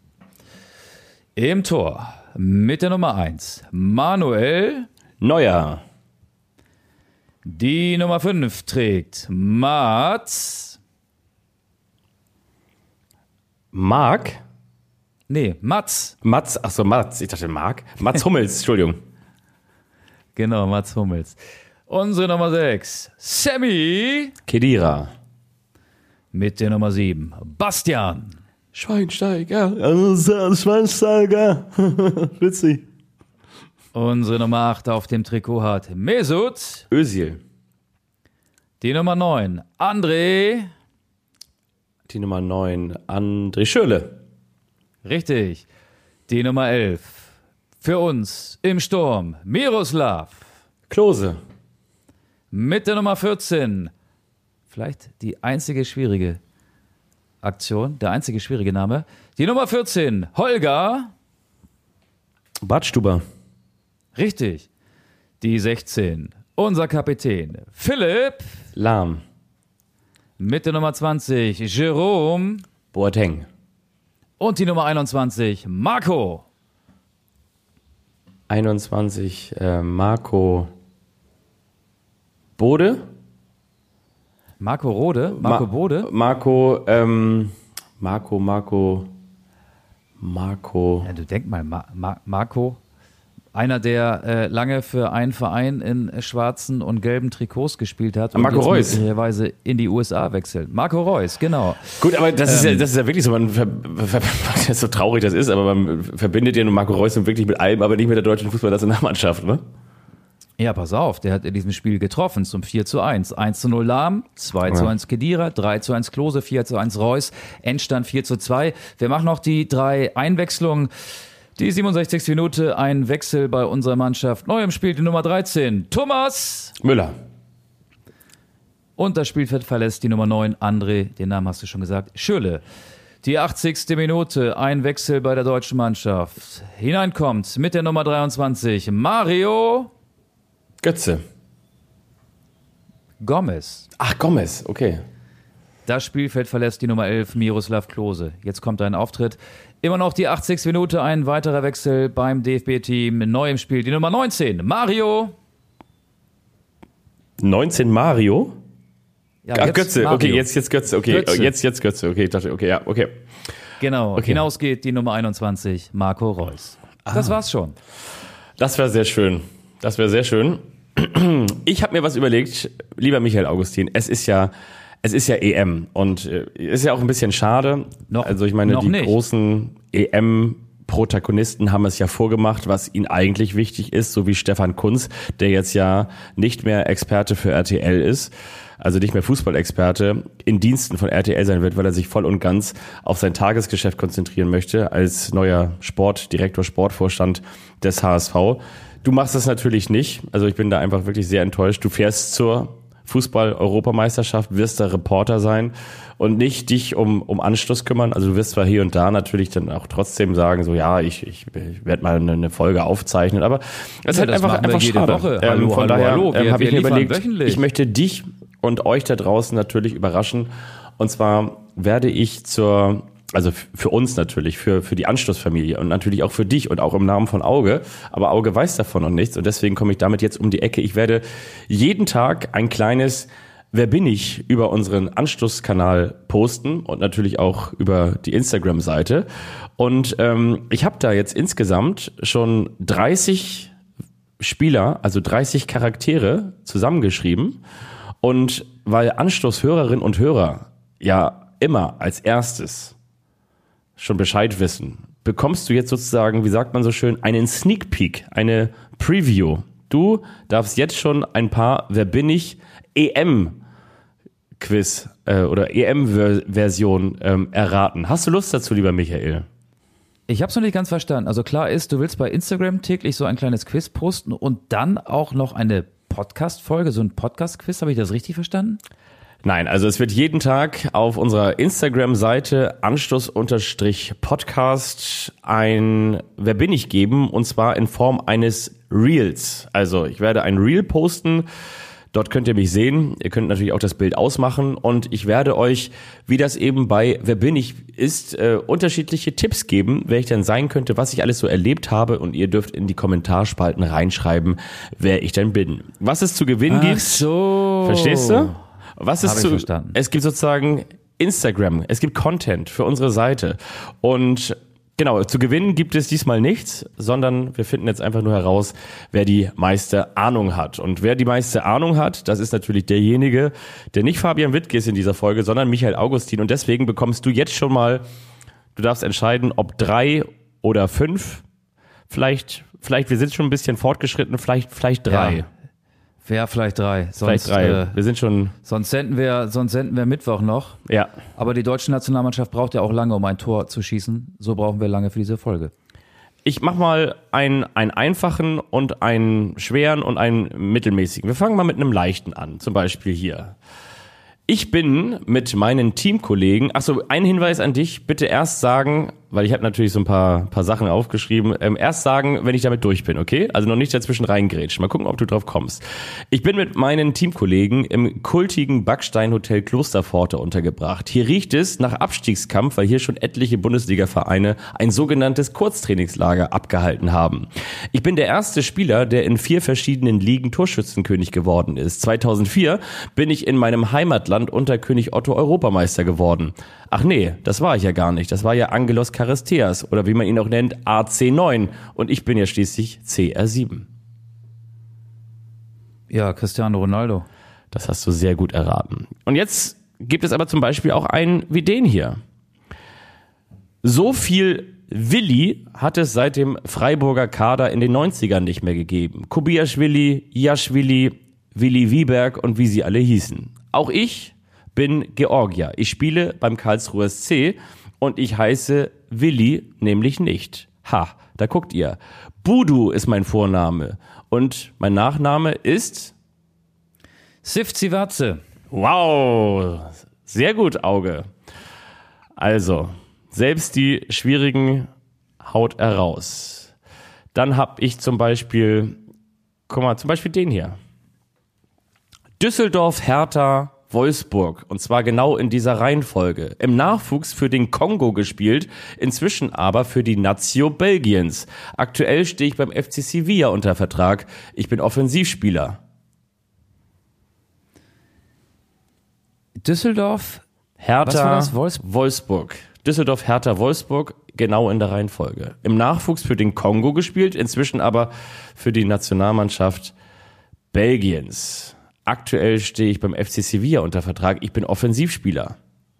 Im Tor mit der Nummer 1 Manuel Neuer. Die Nummer 5 trägt Mats. Marc? Nee, Mats. Mats, achso, Mats. Ich dachte Marc. Mats Hummels, Entschuldigung. Genau, Mats Hummels. Unsere Nummer 6, Sammy. Khedira. Mit der Nummer 7, Bastian. Schweinsteiger. Schweinsteiger. Witzig. Unsere Nummer 8 auf dem Trikot hat Mesut. Özil. Die Nummer 9, André. Die Nummer 9, André Schürrle. Richtig. Die Nummer 11, für uns im Sturm, Miroslav. Klose. Mit der Nummer 14, vielleicht die einzige schwierige Aktion, der einzige schwierige Name. Die Nummer 14, Holger. Badstuber. Richtig. Die 16, unser Kapitän, Philipp. Lahm. Mit der Nummer 20, Jerome. Boateng. Und die Nummer 21, Marco. 21, Marco Bode. Marco Rode? Marco Bode? Marco. Ja, du denk mal, Marco. Einer, der lange für einen Verein in schwarzen und gelben Trikots gespielt hat und Marco Reus. möglicherweise in die USA wechselt. Marco Reus, genau. Gut, aber das ist ja wirklich so, so traurig das ist, aber man verbindet ja nur Marco Reus und wirklich mit allem, aber nicht mit der deutschen Fußballnationalmannschaft, ne? Ja, pass auf, der hat in diesem Spiel getroffen zum 4:1. 1:0 Lahm, 2:1 Khedira, 3:1 Klose, 4:1 Reus, Endstand 4:2. Wir machen noch die 3 Einwechslungen. Die 67. Minute, ein Wechsel bei unserer Mannschaft. Neu im Spiel die Nummer 13, Thomas Müller. Und das Spielfeld verlässt die Nummer 9, André, den Namen hast du schon gesagt, Schürrle. Die 80. Minute, ein Wechsel bei der deutschen Mannschaft. Hineinkommt mit der Nummer 23, Mario Götze. Gomez. Ach, Gomez, okay. Das Spielfeld verlässt die Nummer 11, Miroslav Klose. Jetzt kommt ein Auftritt. Immer noch die 80. Minute, ein weiterer Wechsel beim DFB-Team. Neu im Spiel die Nummer 19, Mario. 19 Mario? Ja, Ach, Götze, Mario. okay, jetzt Götze, okay, Götze. Jetzt Götze, okay, ich dachte, okay, ja, okay. Genau, Okay. hinaus geht die Nummer 21, Marco Reus. Das war's schon. Das wäre sehr schön. Das wäre sehr schön. Ich habe mir was überlegt, lieber Michael Augustin, es ist ja EM und ist ja auch ein bisschen schade. Noch- also ich meine, noch die nicht. großen EM-Protagonisten haben es ja vorgemacht, was ihnen eigentlich wichtig ist, so wie Stefan Kuntz, der jetzt ja nicht mehr Experte für RTL ist, also nicht mehr Fußballexperte, in Diensten von RTL sein wird, weil er sich voll und ganz auf sein Tagesgeschäft konzentrieren möchte, als neuer Sportdirektor, Sportvorstand des HSV. Du machst das natürlich nicht, also ich bin da einfach wirklich sehr enttäuscht. Du fährst zur Fußball-Europameisterschaft, wirst da Reporter sein und nicht dich um Anschluss kümmern. Also du wirst zwar hier und da natürlich dann auch trotzdem sagen, so ja, ich werde mal eine Folge aufzeichnen, aber es ist halt einfach jede schade. Woche. Von daher habe ich mir überlegt, wöchentlich. ich möchte dich und euch da draußen natürlich überraschen. Und zwar werde ich also für uns natürlich, für die Anschlussfamilie und natürlich auch für dich und auch im Namen von Auge. Aber Auge weiß davon noch nichts und deswegen komme ich damit jetzt um die Ecke. Ich werde jeden Tag ein kleines Wer bin ich über unseren Anschlusskanal posten und natürlich auch über die Instagram-Seite. Und ich habe da jetzt insgesamt schon 30 Spieler, also 30 Charaktere zusammengeschrieben. Und weil Anschlusshörerinnen und Hörer ja immer als erstes schon Bescheid wissen, bekommst du jetzt sozusagen, wie sagt man so schön, einen Sneak Peek, eine Preview. Du darfst jetzt schon ein paar Wer bin ich EM-Quiz oder EM-Version erraten. Hast du Lust dazu, lieber Michael? Ich habe es noch nicht ganz verstanden. Also klar ist, du willst bei Instagram täglich so ein kleines Quiz posten und dann auch noch eine Podcast-Folge, so ein Podcast-Quiz. Habe ich das richtig verstanden? Nein, also es wird jeden Tag auf unserer Instagram-Seite Anschluss-Podcast ein Wer bin ich geben und zwar in Form eines Reels. Also ich werde ein Reel posten, dort könnt ihr mich sehen, ihr könnt natürlich auch das Bild ausmachen und ich werde euch, wie das eben bei Wer bin ich ist, unterschiedliche Tipps geben, wer ich denn sein könnte, was ich alles so erlebt habe und ihr dürft in die Kommentarspalten reinschreiben, wer ich denn bin. Was es zu gewinnen gibt, so. Verstehst du? Was ist verstanden. Es gibt sozusagen Instagram, es gibt Content für unsere Seite und genau, zu gewinnen gibt es diesmal nichts, sondern wir finden jetzt einfach nur heraus, wer die meiste Ahnung hat. Und wer die meiste Ahnung hat, das ist natürlich derjenige, der nicht Fabian Wittke ist in dieser Folge, sondern Michael Augustin und deswegen bekommst du jetzt schon mal, du darfst entscheiden, ob 3 oder 5, vielleicht, wir sind schon ein bisschen fortgeschritten, vielleicht 3. Ja. Ja, vielleicht 3. Vielleicht 3. Wir sind schon. Sonst senden wir Mittwoch noch. Ja. Aber die deutsche Nationalmannschaft braucht ja auch lange, um ein Tor zu schießen. So brauchen wir lange für diese Folge. Ich mach mal einen einfachen und einen schweren und einen mittelmäßigen. Wir fangen mal mit einem leichten an. Zum Beispiel hier. Ich bin mit meinen Teamkollegen, achso, ein Hinweis an dich, bitte erst sagen, weil ich habe natürlich so ein paar Sachen aufgeschrieben, erst sagen, wenn ich damit durch bin, okay? Also noch nicht dazwischen reingrätschen. Mal gucken, ob du drauf kommst. Ich bin mit meinen Teamkollegen im kultigen Backsteinhotel Klosterpforte untergebracht. Hier riecht es nach Abstiegskampf, weil hier schon etliche Bundesliga-Vereine ein sogenanntes Kurztrainingslager abgehalten haben. Ich bin der erste Spieler, der in 4 verschiedenen Ligen Torschützenkönig geworden ist. 2004 bin ich in meinem Heimatland unter König Otto Europameister geworden. Ach nee, das war ich ja gar nicht. Das war ja Angelos Charisteas oder wie man ihn auch nennt, AC9. Und ich bin ja schließlich CR7. Ja, Cristiano Ronaldo. Das hast du sehr gut erraten. Und jetzt gibt es aber zum Beispiel auch einen wie den hier. So viel Willi hat es seit dem Freiburger Kader in den 90ern nicht mehr gegeben. Kubiaschwili, Jaschwili, Willi Wieberg und wie sie alle hießen. Auch ich bin Georgier. Ich spiele beim Karlsruher SC und ich heiße Willi nämlich nicht. Ha, da guckt ihr. Budu ist mein Vorname und mein Nachname ist Sivcivatze. Wow, sehr gut, Auge. Also, selbst die schwierigen haut er raus. Dann habe ich zum Beispiel, guck mal, zum Beispiel den hier. Düsseldorf, Hertha, Wolfsburg. Und zwar genau in dieser Reihenfolge. Im Nachwuchs für den Kongo gespielt, inzwischen aber für die Nazio Belgiens. Aktuell stehe ich beim FC Sevilla unter Vertrag. Ich bin Offensivspieler. Düsseldorf, Hertha, was war das? Wolfsburg. Düsseldorf, Hertha, Wolfsburg, genau in der Reihenfolge. Im Nachwuchs für den Kongo gespielt, inzwischen aber für die Nationalmannschaft Belgiens. Aktuell stehe ich beim FC Sevilla unter Vertrag. Ich bin Offensivspieler.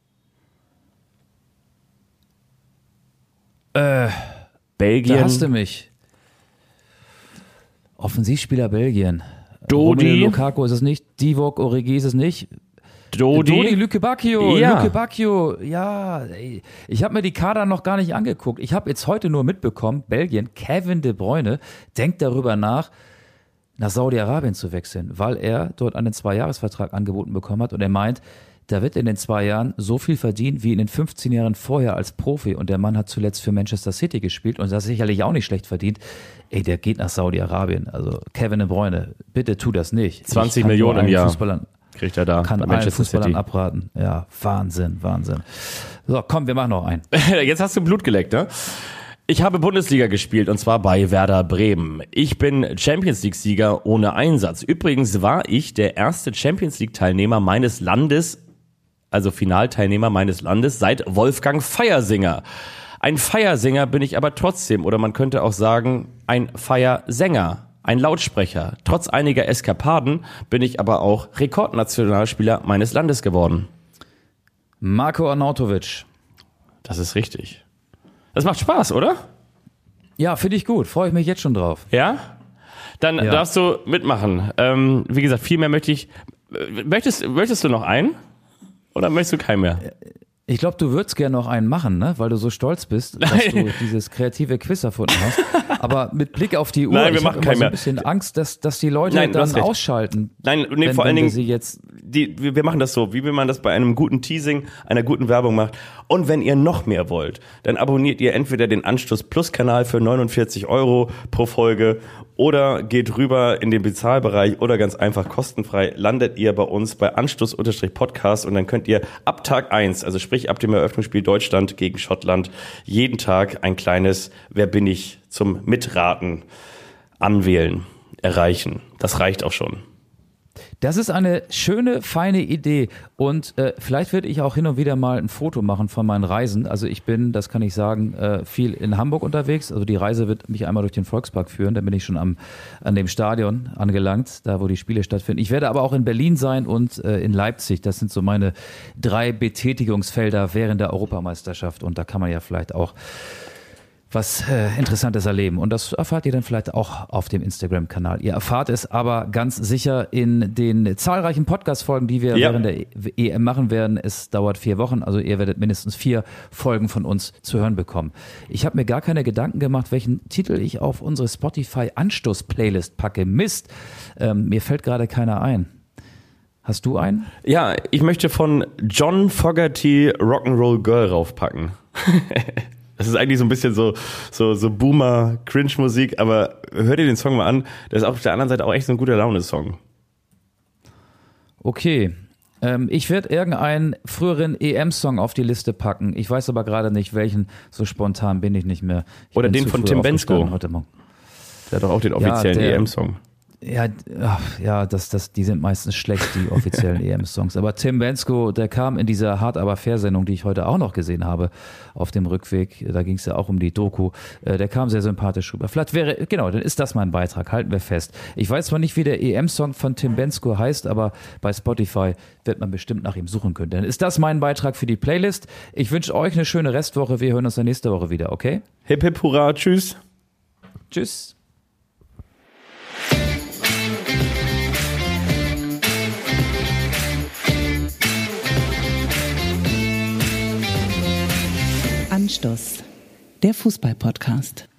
Belgien. Da hast du mich. Offensivspieler Belgien. Dodi. Romelu Lukaku ist es nicht. Divock Origi ist es nicht. Dodi. Luke Bacchio. Ja. Luke Bacchio. Ja, ey. Ich habe mir die Kader noch gar nicht angeguckt. Ich habe jetzt heute nur mitbekommen, Belgien, Kevin De Bruyne denkt darüber nach, nach Saudi-Arabien zu wechseln, weil er dort einen 2-Jahres-Vertrag angeboten bekommen hat und er meint, da wird in den 2 Jahren so viel verdient wie in den 15 Jahren vorher als Profi und der Mann hat zuletzt für Manchester City gespielt und das sicherlich auch nicht schlecht verdient. Ey, der geht nach Saudi-Arabien. Also Kevin De Bruyne, bitte tu das nicht. 20 Millionen im Jahr Fußballern, kriegt er da kann bei allen Manchester Fußballern City. abraten. Ja, Wahnsinn. So, komm, wir machen noch einen. Jetzt hast du Blut geleckt, ne? Ich habe Bundesliga gespielt und zwar bei Werder Bremen. Ich bin Champions League Sieger ohne Einsatz. Übrigens war ich der erste Champions League Teilnehmer meines Landes, also Finalteilnehmer meines Landes, seit Wolfgang Feiersinger. Ein Feiersinger bin ich aber trotzdem, oder man könnte auch sagen, ein Feiersänger, ein Lautsprecher. Trotz einiger Eskapaden bin ich aber auch Rekordnationalspieler meines Landes geworden. Marko Arnautovic. Das ist richtig. Das macht Spaß, oder? Ja, finde ich gut. Freue ich mich jetzt schon drauf. Ja? Dann darfst du mitmachen. Wie gesagt, viel mehr möchte ich. Möchtest du noch einen? Oder möchtest du keinen mehr? Ich glaube, du würdest gerne noch einen machen, ne? Weil du so stolz bist, dass du dieses kreative Quiz erfunden hast. Aber mit Blick auf die Uhr, Nein, wir ich machen habe immer keinen so mehr. ein bisschen Angst, dass die Leute Nein, du hast dann recht. ausschalten. Nein, wenn, vor allen wenn wir Dingen, sie jetzt wir machen das so, wie man das bei einem guten Teasing, einer guten Werbung macht. Und wenn ihr noch mehr wollt, dann abonniert ihr entweder den Anstoß Plus Kanal für 49 € pro Folge oder geht rüber in den Bezahlbereich oder ganz einfach kostenfrei landet ihr bei uns bei Anstoß-Podcast und dann könnt ihr ab Tag 1, also sprich ab dem Eröffnungsspiel Deutschland gegen Schottland, jeden Tag ein kleines Wer bin ich zum Mitraten anwählen, erreichen. Das reicht auch schon. Das ist eine schöne, feine Idee und vielleicht werde ich auch hin und wieder mal ein Foto machen von meinen Reisen. Also ich bin, das kann ich sagen, viel in Hamburg unterwegs. Also die Reise wird mich einmal durch den Volkspark führen, dann bin ich schon an dem Stadion angelangt, da wo die Spiele stattfinden. Ich werde aber auch in Berlin sein und in Leipzig. Das sind so meine 3 Betätigungsfelder während der Europameisterschaft und da kann man ja vielleicht auch was Interessantes erleben. Und das erfahrt ihr dann vielleicht auch auf dem Instagram-Kanal. Ihr erfahrt es aber ganz sicher in den zahlreichen Podcast-Folgen, die wir während der EM machen werden. Es dauert 4 Wochen, also ihr werdet mindestens 4 Folgen von uns zu hören bekommen. Ich habe mir gar keine Gedanken gemacht, welchen Titel ich auf unsere Spotify-Anstoß-Playlist packe. Mist, mir fällt gerade keiner ein. Hast du einen? Ja, ich möchte von John Fogerty Rock'n'Roll Girl raufpacken. Das ist eigentlich so ein bisschen so Boomer-Cringe-Musik, aber hör dir den Song mal an. Der ist auf der anderen Seite auch echt so ein guter Laune-Song. Okay. Ich werde irgendeinen früheren EM-Song auf die Liste packen. Ich weiß aber gerade nicht, welchen. So spontan bin ich nicht mehr. Oder den von Tim Bendzko. Heute Morgen. Der hat doch auch den offiziellen EM-Song. Ja, die sind meistens schlecht, die offiziellen EM-Songs. Aber Tim Bendzko, der kam in dieser Hart aber fair-Sendung, die ich heute auch noch gesehen habe, auf dem Rückweg. Da ging es ja auch um die Doku. Der kam sehr sympathisch rüber. Vielleicht dann ist das mein Beitrag. Halten wir fest. Ich weiß zwar nicht, wie der EM-Song von Tim Bendzko heißt, aber bei Spotify wird man bestimmt nach ihm suchen können. Dann ist das mein Beitrag für die Playlist. Ich wünsche euch eine schöne Restwoche. Wir hören uns dann nächste Woche wieder, okay? Hip hip hurra, tschüss. Tschüss. Anstoß, der Fußball-Podcast.